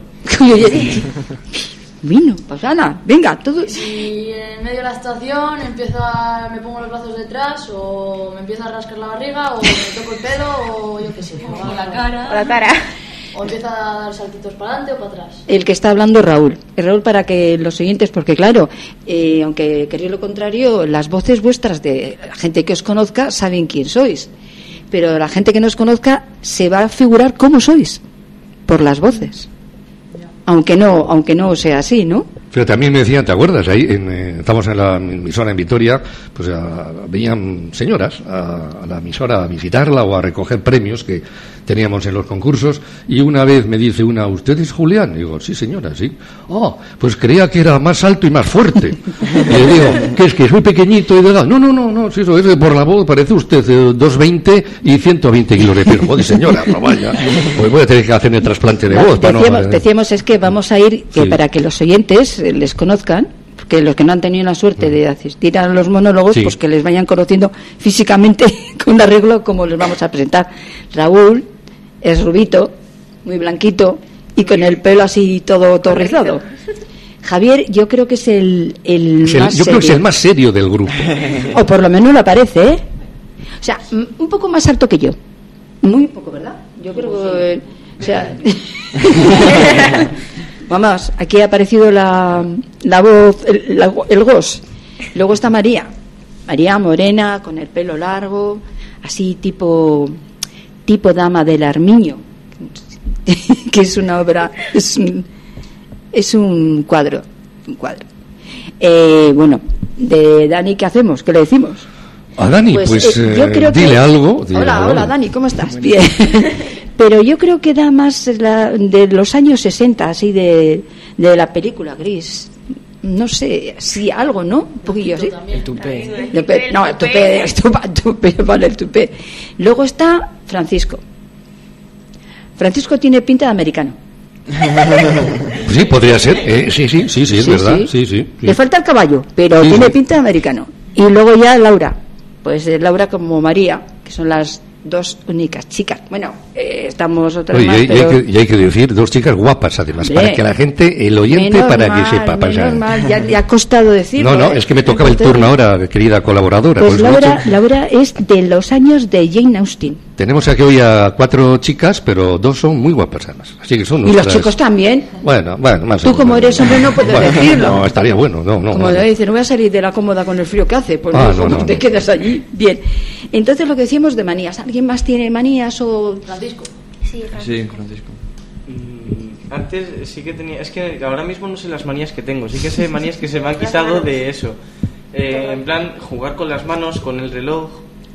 Vino, pues Ana, venga, todo. Si en medio de la actuación me pongo los brazos detrás, o me empiezo a rascar la barriga, o me toco el pelo, o yo qué sé, o la cara. O empiezo a dar saltitos para adelante o para atrás. El que está hablando es Raúl. Raúl, para que los oyentes, porque claro, aunque queréis lo contrario, las voces vuestras de la gente que os conozca saben quién sois. Pero la gente que no os conozca se va a figurar cómo sois por las voces. Aunque no sea así, ¿no? Pero también me decían, ¿te acuerdas? Ahí estamos en la emisora en Vitoria, pues venían señoras a la emisora a visitarla o a recoger premios que teníamos en los concursos, y una vez me dice una, ¿usted es Julián? Y digo, sí señora, sí. Oh, pues creía que era más alto y más fuerte. Y le digo, ¿qué es que soy pequeñito y delgado? No, si eso es por la voz, parece usted 220 y 120 kilos de peso. Joder, señora, no vaya. Pues voy a tener que hacer el trasplante de voz. Decíamos es que vamos a ir, que para que los oyentes les conozcan, que los que no han tenido la suerte de asistir a los monólogos, pues que les vayan conociendo físicamente con arreglo como les vamos a presentar. Raúl es rubito, muy blanquito y con el pelo así todo rizado. Javier, yo creo que es el más serio. Creo que es el más serio del grupo. O por lo menos lo parece, ¿eh? O sea, un poco más alto que yo. Muy poco, ¿verdad? Yo creo que... O sea... Vamos, aquí ha aparecido la voz, el gos. Luego está María morena, con el pelo largo, así tipo Dama del Armiño, que es una obra, es un cuadro. De Dani, ¿qué hacemos? ¿Qué le decimos? A Dani, yo creo dile algo. Hola, Dani, ¿cómo estás? Bien. Pero yo creo que da más de los años 60, así de la película Gris. No sé, sí, algo, ¿no? Un poquillo así. El tupé. No, el tupé, vale, el tupé. Luego está Francisco. Francisco tiene pinta de americano. Sí, podría ser. Sí, es verdad. Sí. Le falta el caballo, pero tiene pinta de americano. Y luego ya Laura. Pues Laura como María, que son las dos únicas chicas. Bueno, estamos otras más, pero... y hay que decir, dos chicas guapas, además, para que la gente, el oyente, que sepa pasar. Ya ha costado decirlo. No, es que me tocaba el turno ahora, querida colaboradora. Pues Laura es de los años de Jane Austen. Tenemos aquí hoy a 4 chicas, pero 2 son muy guapas, además. Así que son nuestras... Y los chicos también. Bueno, más o menos. Tú, como eres hombre, no puedes decirlo. No, estaría bueno, no. Como le dice, no voy a salir de la cómoda con el frío que hace, pues te quedas allí. Bien. Entonces, lo que decíamos de manías. ¿Alguien más tiene manías o...? Francisco. Sí, Francisco. Antes sí que tenía... Es que ahora mismo no sé las manías que tengo. Sí que sé manías que se me han quitado de eso. En plan, jugar con las manos, con el reloj...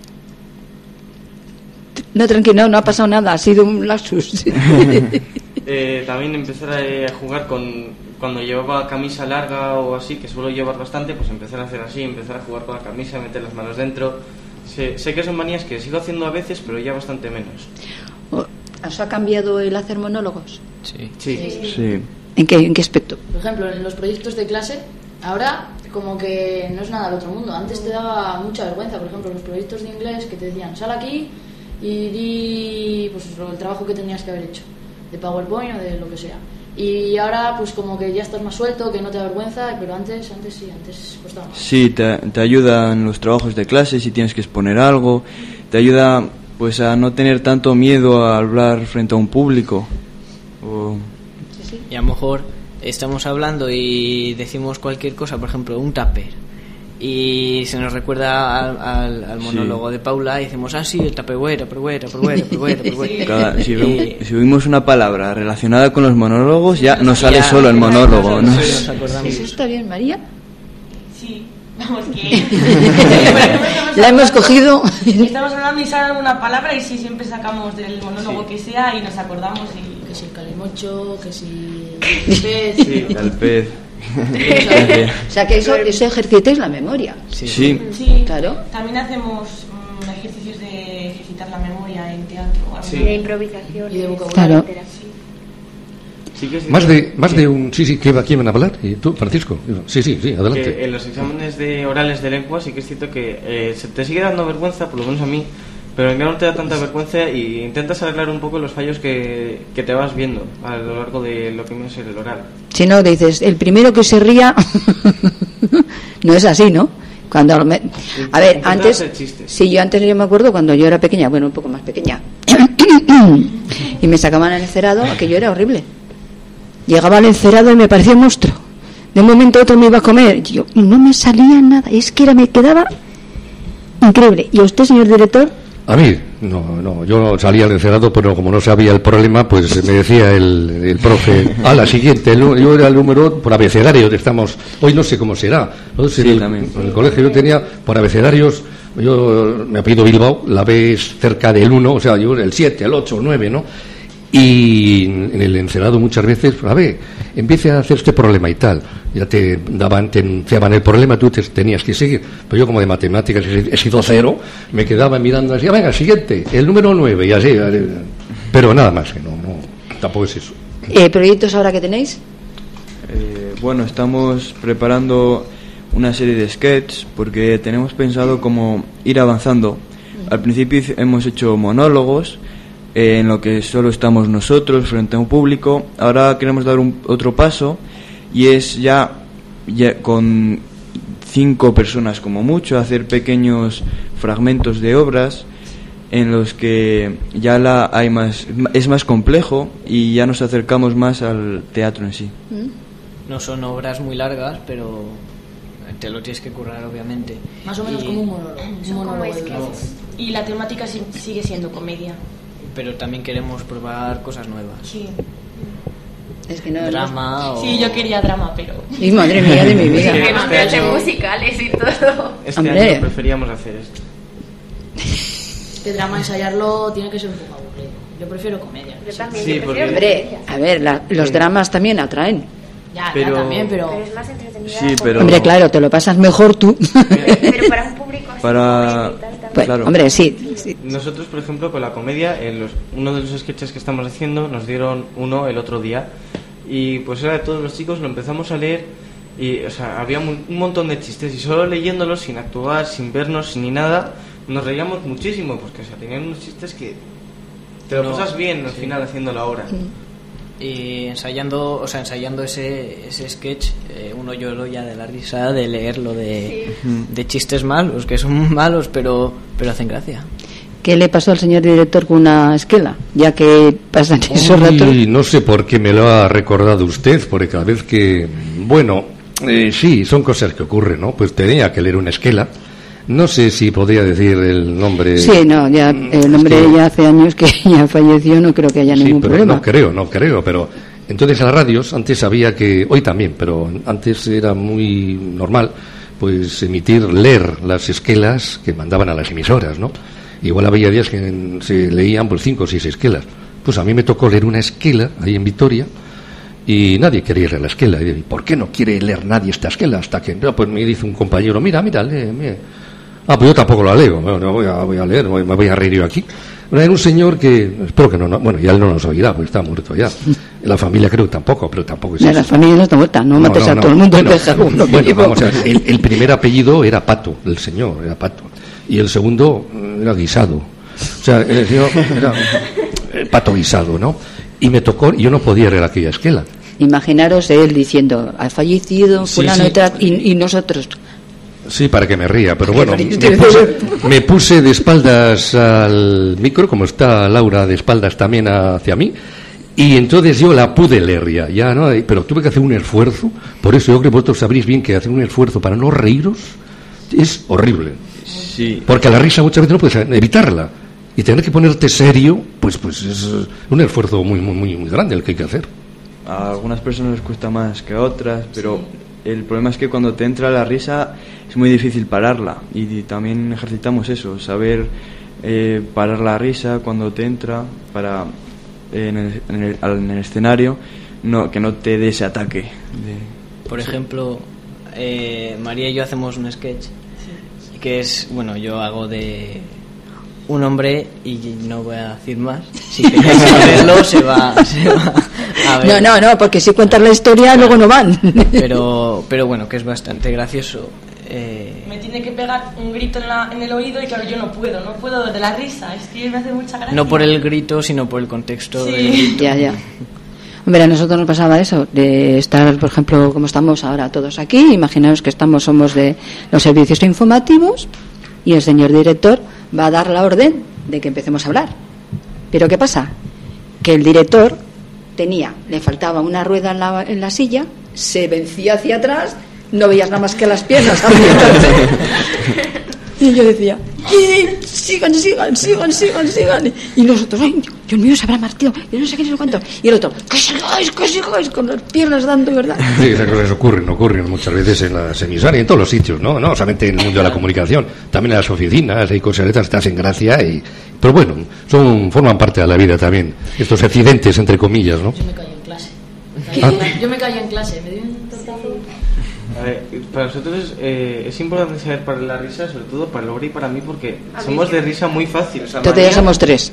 No, tranquilo, no ha pasado nada, ha sido un lapsus. También empezar a jugar cuando llevaba camisa larga o así, que suelo llevar bastante, pues empezar a hacer así, empezar a jugar con la camisa, meter las manos dentro. Sé que son manías que sigo haciendo a veces, pero ya bastante menos. ¿Os ha cambiado el hacer monólogos? Sí. ¿En qué aspecto? Por ejemplo, en los proyectos de clase, ahora como que no es nada del otro mundo. Antes te daba mucha vergüenza, por ejemplo, los proyectos de inglés que te decían, sal aquí y di pues el trabajo que tenías que haber hecho, de PowerPoint o de lo que sea. Y ahora pues como que ya estás más suelto, que no te da vergüenza, pero antes costaba más. Sí, te ayuda en los trabajos de clase si tienes que exponer algo, te ayuda pues a no tener tanto miedo a hablar frente a un público. Y a lo mejor estamos hablando y decimos cualquier cosa, por ejemplo, un tupper, y se nos recuerda al monólogo de Paula y decimos, sí, el tupperware. Si oímos una palabra relacionada con los monólogos, ya nos sale solo el monólogo. ¿Eso está bien, María? Sí, vamos que... La hemos cogido. Estamos hablando y sale alguna palabra y siempre sacamos del monólogo que sea y nos acordamos. Que si el calimocho, que si el pez. Sí, el pez. O sea que eso ejercitáis la memoria. Sí. Claro. También hacemos ejercicios de ejercitar la memoria en teatro. De improvisación y de vocabulario. Claro. Sí que más de un... Sí, ¿qué iban a hablar? ¿Y tú, Francisco? Sí, adelante. Que en los exámenes orales de lengua sí que es cierto que se te sigue dando vergüenza, por lo menos a mí, pero no te da tanta vergüenza y intentas arreglar un poco los fallos que te vas viendo a lo largo de lo que viene a ser el oral. Si no, dices, el primero que se ría... No es así, ¿no? Cuando a ver, antes... Sí, yo me acuerdo cuando yo era pequeña, bueno, un poco más pequeña, y me sacaban al encerado, aquello era horrible. Llegaba al encerado y me parecía un monstruo. De un momento a otro me iba a comer. Y yo no me salía nada. Es que me quedaba increíble. ¿Y a usted, señor director? A mí, no. Yo salía al encerado, pero como no sabía el problema, pues me decía el profe, a la siguiente, yo era el número por abecedario, estamos, hoy no sé cómo será. Entonces, en el colegio yo tenía por abecedarios, yo me apellido Bilbao, la B es cerca del 1, o sea, yo el 7, el 8, el 9, ¿no? Y en el encerado muchas veces, a ver, empiece a hacer este problema y tal, ya te enunciaban el problema, tú tenías que seguir, pero yo como de matemáticas he sido 0, me quedaba mirando así, venga, siguiente, el número 9 y así, pero nada más, que no, tampoco es eso. ¿Proyectos ahora que tenéis? Bueno, estamos preparando una serie de sketches porque tenemos pensado como ir avanzando. Al principio hemos hecho monólogos en lo que solo estamos nosotros frente a un público. Ahora queremos dar otro paso y es ya con 5 personas como mucho, hacer pequeños fragmentos de obras en los que ya es más complejo y ya nos acercamos más al teatro en sí. No son obras muy largas, pero te lo tienes que currar, obviamente. Más o menos como un monólogo. Y la temática sigue siendo comedia. Pero también queremos probar cosas nuevas. Sí. Es que no, drama o... Sí, yo quería drama, pero... Y madre mía de mi vida. Hacer musicales y todo. Este año preferíamos hacer esto. Este drama, ensayarlo tiene que ser un poco aburrido. Yo prefiero comedia. Yo también. Sí, porque... Hombre, a ver, los dramas también atraen. Ya también, pero es más entretenido. Sí, pero... Hombre, claro, te lo pasas mejor tú. Pero para un público así Pues, claro. Hombre, sí. Nosotros, por ejemplo, con la comedia, uno de los sketches que estamos haciendo, nos dieron uno el otro día y pues era de todos los chicos, lo empezamos a leer y, o sea, había un montón de chistes y solo leyéndolos, sin actuar, sin vernos, ni nada, nos reíamos muchísimo porque, o sea, tenían unos chistes que te lo pasas bien al final haciendo la obra. Y ensayando ese sketch, uno lloró ya de la risa de leerlo de chistes malos, que son malos, pero hacen gracia. ¿Qué le pasó al señor director con una esquela? Ya que pasan esos ratos. No sé por qué me lo ha recordado usted, porque cada vez que... Bueno, sí, son cosas que ocurren, ¿no? Pues tenía que leer una esquela. No sé si podría decir el nombre. Sí, no, ya el nombre ya hace años que ya falleció, no creo que haya ningún problema. No creo, pero entonces a las radios antes había que, hoy también, pero antes era muy normal, pues leer las esquelas que mandaban a las emisoras, ¿no? Igual había días que se leían pues 5 o 6 esquelas. Pues a mí me tocó leer una esquela ahí en Vitoria y nadie quería leer la esquela. Y ¿por qué no quiere leer nadie esta esquela? Hasta que pues me dice un compañero, mira, lee. Pues yo tampoco la leo, no voy a leer, me voy a reír yo aquí. Era un señor que, espero que bueno, ya él no nos oirá, pues está muerto ya. La familia creo tampoco, pero tampoco es eso. La familia no está muerta, no mates a todo el mundo. Bueno, vamos a ver, el primer apellido era Pato, el señor era Pato, y el segundo era Guisado. O sea, el señor era Pato Guisado, ¿no? Y me tocó, yo no podía leer aquella esquela. Imaginaros él diciendo, ha fallecido fulano y nosotros... Sí, para que me ría, pero bueno, me puse de espaldas al micro, como está Laura de espaldas también hacia mí, y entonces yo la pude leer ya, ¿no? Pero tuve que hacer un esfuerzo, por eso yo creo que vosotros sabréis bien que hacer un esfuerzo para no reíros es horrible. Sí. Porque a la risa muchas veces no puedes evitarla, y tener que ponerte serio, pues es un esfuerzo muy, muy, muy, muy grande el que hay que hacer. A algunas personas les cuesta más que a otras, pero el problema es que cuando te entra la risa es muy difícil pararla, y también ejercitamos eso, saber parar la risa cuando te entra para en el escenario, que no te dé ese ataque Por ejemplo, María y yo hacemos un sketch que es, bueno, yo hago de un hombre y no voy a decir más. Si queréis saberlo, se va a ver. No, porque si cuentas la historia luego no van. Pero bueno, que es bastante gracioso. Me tiene que pegar un grito en el oído y claro, yo no puedo de la risa, es que me hace mucha gracia. No por el grito, sino por el contexto Sí. del grito. Ya. Hombre, a nosotros nos pasaba eso, de estar, por ejemplo, como estamos ahora todos aquí, imaginaos que somos de los servicios informativos y el señor director va a dar la orden de que empecemos a hablar. Pero ¿qué pasa? Que el director le faltaba una rueda en la silla, se vencía hacia atrás, no veías nada más que las piernas. Y yo decía, sigan. Y nosotros, ay, Dios mío, se habrá martido, yo no sé qué, no sé cuánto. Y el otro, que sigáis, con las piernas dando, ¿verdad? Sí, esas cosas ocurren muchas veces en las emisoras y en todos los sitios, no solamente en el mundo de la comunicación, también en las oficinas, hay cosas que estás en gracia, pero bueno, forman parte de la vida también, estos accidentes, entre comillas, ¿no? Yo me caí en clase. Yo me caí en clase, me dio un tortazo. A ver, para nosotros es importante saber para la risa, sobre todo para Laura y para mí, porque somos de risa muy fácil. O sea, Entonces ya somos tres.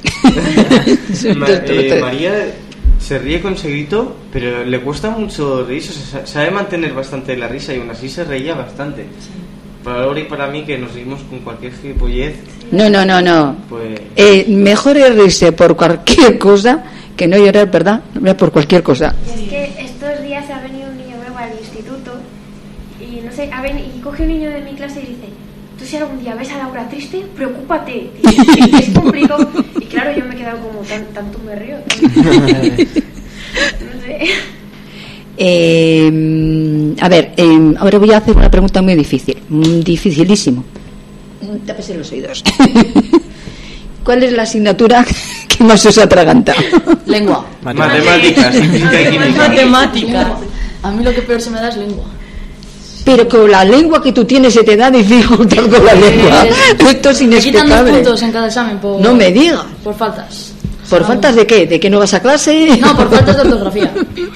María se ríe con ese grito, pero le cuesta mucho reírse, o sea, sabe mantener bastante la risa y aún así se reía bastante. Sí. Para Laura y para mí, que nos reímos con cualquier gilipollez. No. Pues... mejor es reírse por cualquier cosa que no llorar, ¿verdad? Por cualquier cosa. Es que estos días ha venido un niño nuevo al instituto y no sé, y coge un niño de mi clase y dice: tú si algún día ves a Laura triste, preocúpate. Es complicado. Y claro, yo me he quedado como tanto me río. No sé. A ver, ahora voy a hacer una pregunta muy difícil, dificilísimo. Tápese los oídos. ¿Cuál es la asignatura que más os atraganta? Lengua. Matemáticas. Matemáticas. A mí lo que peor se me da es lengua. Pero con la lengua que tú tienes se te da dificultad con la lengua. Esto es inexplicable. Me quitan 2 puntos en cada examen por... No me digas. Por faltas. ¿Por faltas de qué? ¿De que no vas a clase? No, por faltas de ortografía.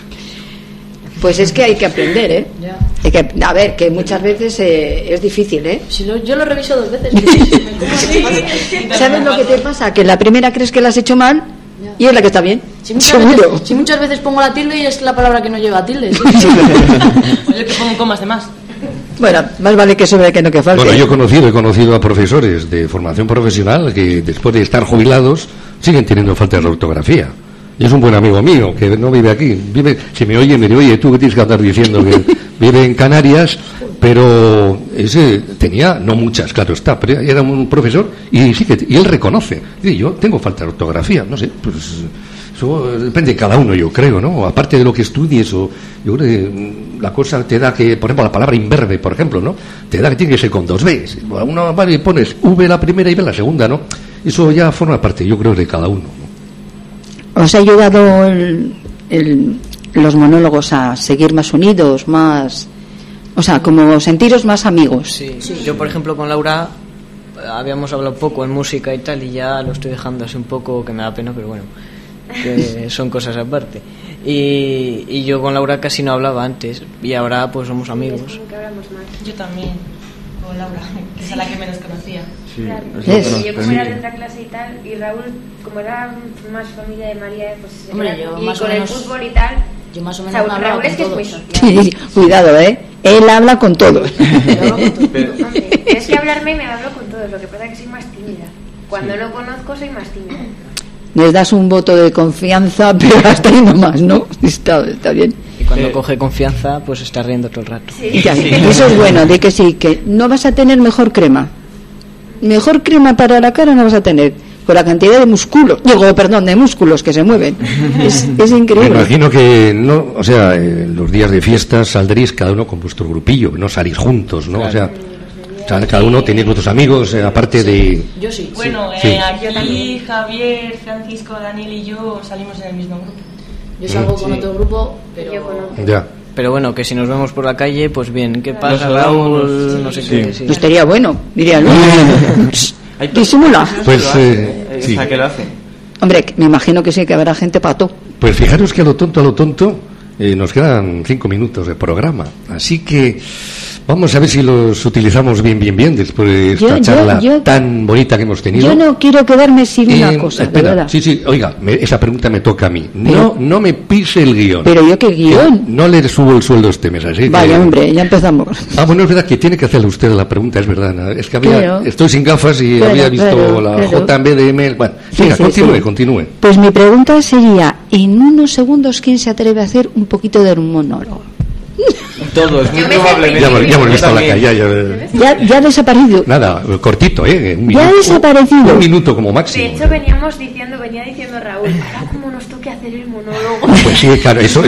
Pues es que hay que aprender, ¿eh? Ya. Hay que, a ver, que muchas veces es difícil, ¿eh? Si yo lo reviso 2 veces. ¿Sabes lo que te pasa? Que la primera crees que la has hecho mal y es la que está bien. Si muchas veces pongo la tilde y es la palabra que no lleva tilde. Yo que pongo comas de más. Bueno, más vale que sobre que no que falte. Bueno, yo he conocido a profesores de formación profesional que después de estar jubilados siguen teniendo falta de ortografía. Y es un buen amigo mío que no vive aquí. Si me oye, me dice: oye, tú que tienes que andar diciendo que vive en Canarias, pero ese tenía, no muchas, claro está, pero era un profesor y él reconoce. Dice: yo tengo falta de ortografía, no sé, pues eso depende de cada uno, yo creo, ¿no? Aparte de lo que estudies, yo creo que la cosa te da que, por ejemplo, la palabra imberbe, por ejemplo, ¿no? Te da que tiene que ser con 2 Bs. Uno vale, pones V la primera y B la segunda, ¿no? Eso ya forma parte, yo creo, de cada uno, ¿no? ¿Os ha ayudado los monólogos a seguir más unidos, más, o sea, como sentiros más amigos? Sí. Yo, por ejemplo, con Laura habíamos hablado poco en música y tal, y ya lo estoy dejando así un poco, que me da pena, pero bueno, que son cosas aparte. Y yo con Laura casi no hablaba antes, y ahora pues somos amigos. Sí, es como que hablamos más. Yo también, con Laura, que es a la que menos conocía. Sí, Claro. es Yo como era de otra clase y tal, y Raúl, como era más familia de María, pues Hombre, yo y más o con menos, el fútbol y tal. Yo más o O menos sea, me hablaba Raúl es con que es todos. muy social. Sí, cuidado, él habla con todos. Pero, Hombre, es que hablarme me hablo con todos, lo que pasa es que soy más tímida. Cuando lo conozco soy más tímida. Les das un voto de confianza, pero hasta ahí nomás, ¿no? Está bien. Y cuando coge confianza, pues está riendo todo el rato. Sí. Ya, eso es bueno, de que sí, que no vas a tener mejor crema. Mejor crema para la cara no vas a tener, con la cantidad de de músculos que se mueven. Es increíble. Me imagino que no, o sea, los días de fiestas saldréis cada uno con vuestro grupillo, no salís juntos, ¿no? Claro. O sea, cada uno tiene vuestros amigos, aparte de... Yo sí. Bueno, Sí. aquí Javier, Francisco, Daniel y yo salimos en el mismo grupo. Yo salgo con Sí. otro grupo, pero... Yo con otro. Ya. Pero bueno, que si nos vemos por la calle, pues bien, ¿qué pasa, Nos Raúl? saludamos. No sé Sí. qué. Sí. No estaría bueno, dirían. hay Disimula. Pues, sí. Que lo hacen. Hombre, me imagino que sí, que habrá gente pato. Pues fijaros que a lo tonto, nos quedan 5 minutos de programa, así que vamos a ver si los utilizamos bien después de esta charla tan bonita que hemos tenido. Yo no quiero quedarme sin una cosa, espera, de verdad. Sí, oiga, esa pregunta me toca a mí. No me pise el guión. ¿Pero yo qué guión? No le subo el sueldo este mes, así Vaya, que... hombre, ya empezamos. Bueno, es verdad que tiene que hacerle usted la pregunta, es verdad. Es que estoy sin gafas y había visto la JMDM. Bueno, siga, continúe. Pues mi pregunta sería, en unos segundos, ¿quién se atreve a hacer un poquito de un monólogo? Todos, muy probablemente. Ya hemos visto la calle. Ya ha desaparecido. Nada, cortito, Ya ha desaparecido. 1 minuto como máximo. De hecho, venía diciendo Raúl, ahora como nos toque hacer el monólogo. Pues sí, claro, eso.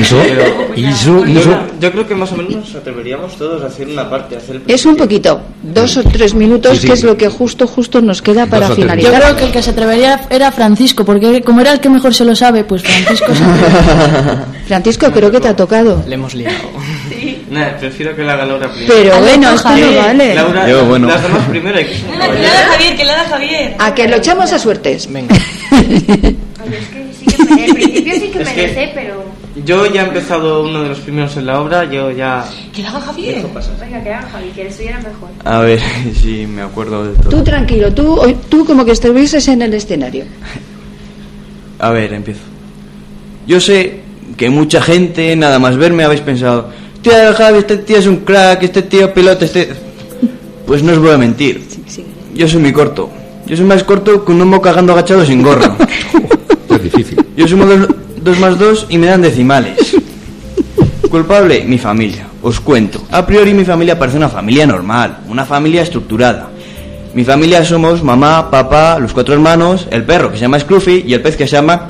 Yo creo que más o menos nos atreveríamos todos a hacer una parte. Es un poquito, 2 o 3 minutos, que es lo que justo nos queda para finalizar. Yo creo que el que se atrevería era Francisco, porque como era el que mejor se lo sabe, pues Francisco se atreve. Francisco, creo que te ha tocado. Le hemos liado. Sí. Nah, prefiero que la haga Laura primero. Pero bueno, esto no vale. Laura, las demás primero. Que la haga Javier. A que lo echamos a suertes. Venga. Oye, es que sí que al principio sí que me sé, pero... Yo ya he empezado uno de los primeros en la obra, yo ya... Que la haga Javier. Venga, que la haga Javier, que eso ya era mejor. A ver, si me acuerdo de todo. Tú tranquilo, tú como que estuvieses en el escenario. A ver, empiezo. Yo sé que mucha gente, nada más verme, habéis pensado: tía, Javi, este tío es un crack, este tío pilota, Pues no os voy a mentir. Yo soy muy corto. Yo soy más corto que un homo cagando agachado sin gorro. Es difícil. Yo sumo 2 más 2 y me dan decimales. Culpable, mi familia. Os cuento. A priori mi familia parece una familia normal, una familia estructurada. Mi familia somos mamá, papá, los 4 hermanos, el perro que se llama Scruffy y el pez que se llama...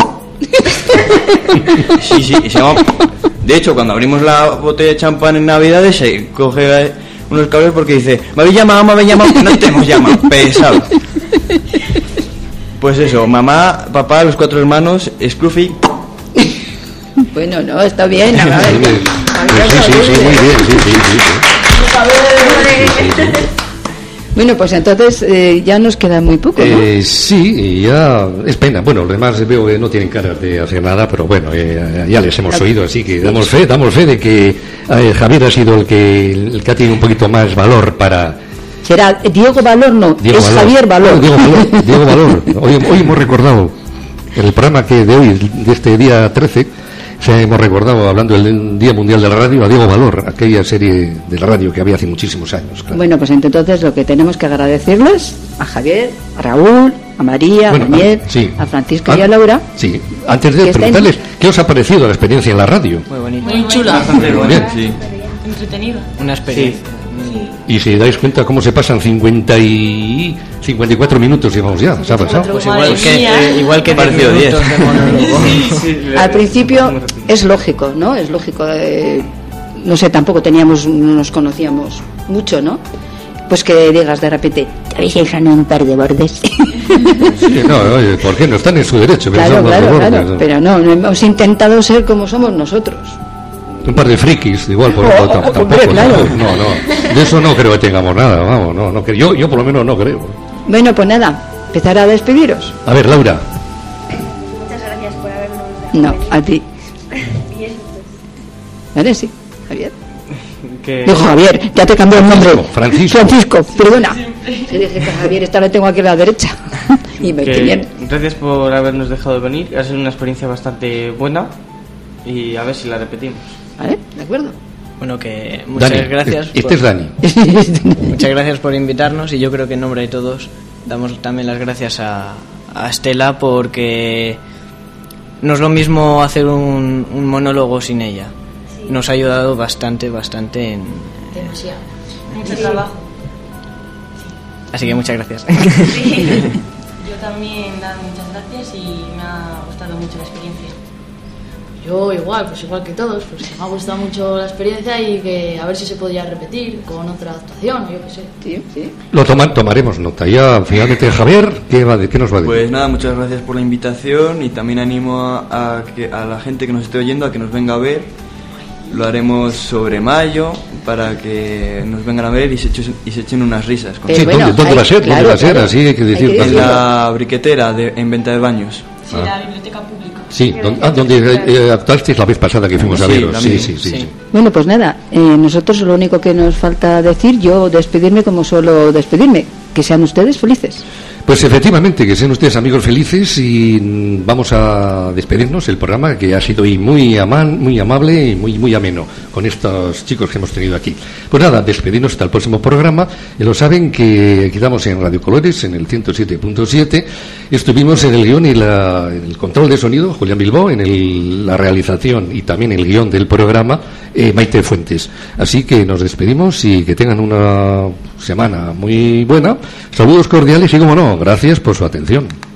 Sí, se llama... De hecho, cuando abrimos la botella de champán en Navidades se coge unos cabrones porque dice: me habéis llamado, no te hemos llamado, pesado. Pues eso, mamá, papá, los 4 hermanos, Scruffy. Bueno, no, está bien. A ver. Sí, muy bien, sí. Bueno, pues entonces ya nos queda muy poco, ¿no? Sí, ya es pena. Bueno, los demás veo que no tienen cara de hacer nada, pero bueno, ya les hemos oído, así que damos fe de que Javier ha sido el que ha tenido un poquito más valor para... Será Diego Valor, no, Diego es Valor. Javier Valor. No, Diego Valor. Hoy hemos recordado, en el programa de hoy, de este día 13, hemos recordado, hablando del Día Mundial de la Radio, a Diego Valor, aquella serie de la radio que había hace muchísimos años. Claro. Bueno, pues entonces lo que tenemos que agradecerles a Javier, a Raúl, a María, a Daniel, a Francisco y a Laura. Sí, antes de preguntarles, ¿qué os ha parecido la experiencia en la radio? Muy bonito. Muy chula. Bastante bien. Sí. Entretenida. Una experiencia. Sí. Y si dais cuenta cómo se pasan 54 minutos, llevamos ya, ¿se ha pasado? Pues igual que 10 Pareció minutos 10. de monólogo. Sí, Al principio es lógico, ¿no? Es lógico. No sé, tampoco no nos conocíamos mucho, ¿no? Pues que digas de repente: ¿habéis usado un par de bordes? Sí, no, oye, ¿por qué no están en su derecho? Claro, pero no, hemos intentado ser como somos nosotros. Un par de frikis, igual, tampoco. Claro. No, de eso no creo que tengamos nada, vamos, no yo por lo menos no creo. Bueno, pues nada, empezar a despediros. A ver, Laura. Muchas gracias por habernos dejado No, venir. a ti. Y eso, pues. ¿Vale? Sí, Javier. Que... Dijo Javier, ya te cambió el nombre. Francisco, perdona. Sí, dije que Javier, esta la tengo aquí a la derecha. Y me bien. Gracias por habernos dejado venir, ha sido una experiencia bastante buena y a ver si la repetimos. ¿Vale? ¿De acuerdo? Bueno, que muchas Dani, gracias. Este es Dani. Muchas gracias por invitarnos, y yo creo que en nombre de todos damos también las gracias a Estela, porque no es lo mismo hacer un monólogo sin ella. Nos ha ayudado bastante en... Demasiado. Mucho trabajo. Así que muchas gracias. Yo también dar muchas gracias y me ha gustado mucho la experiencia. Yo igual que todos, pues que me ha gustado mucho la experiencia y que a ver si se podría repetir con otra actuación, yo qué sé. Sí. Lo tomaremos nota. Ya finalmente, Javier, ¿qué nos va a decir? Pues nada, muchas gracias por la invitación y también animo a la gente que nos esté oyendo a que nos venga a ver. Lo haremos sobre mayo para que nos vengan a ver y se echen unas risas. Sí, bueno, ¿dónde va a ser? Claro, ¿dónde va a ser? Así hay que decir. En la briquetera en Venta de Baños. Sí, la biblioteca pública. Sí, donde actuasteis la vez pasada que fuimos a veros. Sí. Bueno, pues nada, nosotros lo único que nos falta decir, yo despedirme como suelo despedirme, que sean ustedes felices. Pues efectivamente, que sean ustedes amigos felices y vamos a despedirnos el programa que ha sido hoy muy amable y muy ameno con estos chicos que hemos tenido aquí. Pues nada, despedirnos hasta el próximo programa. Y lo saben que quedamos en Radio Colores, en el 107.7. Estuvimos en el guión y en el control de sonido, Julián Bilbao, en la realización y también el guión del programa, Maite Fuentes. Así que nos despedimos y que tengan una semana muy buena. Saludos cordiales y, como no, gracias por su atención.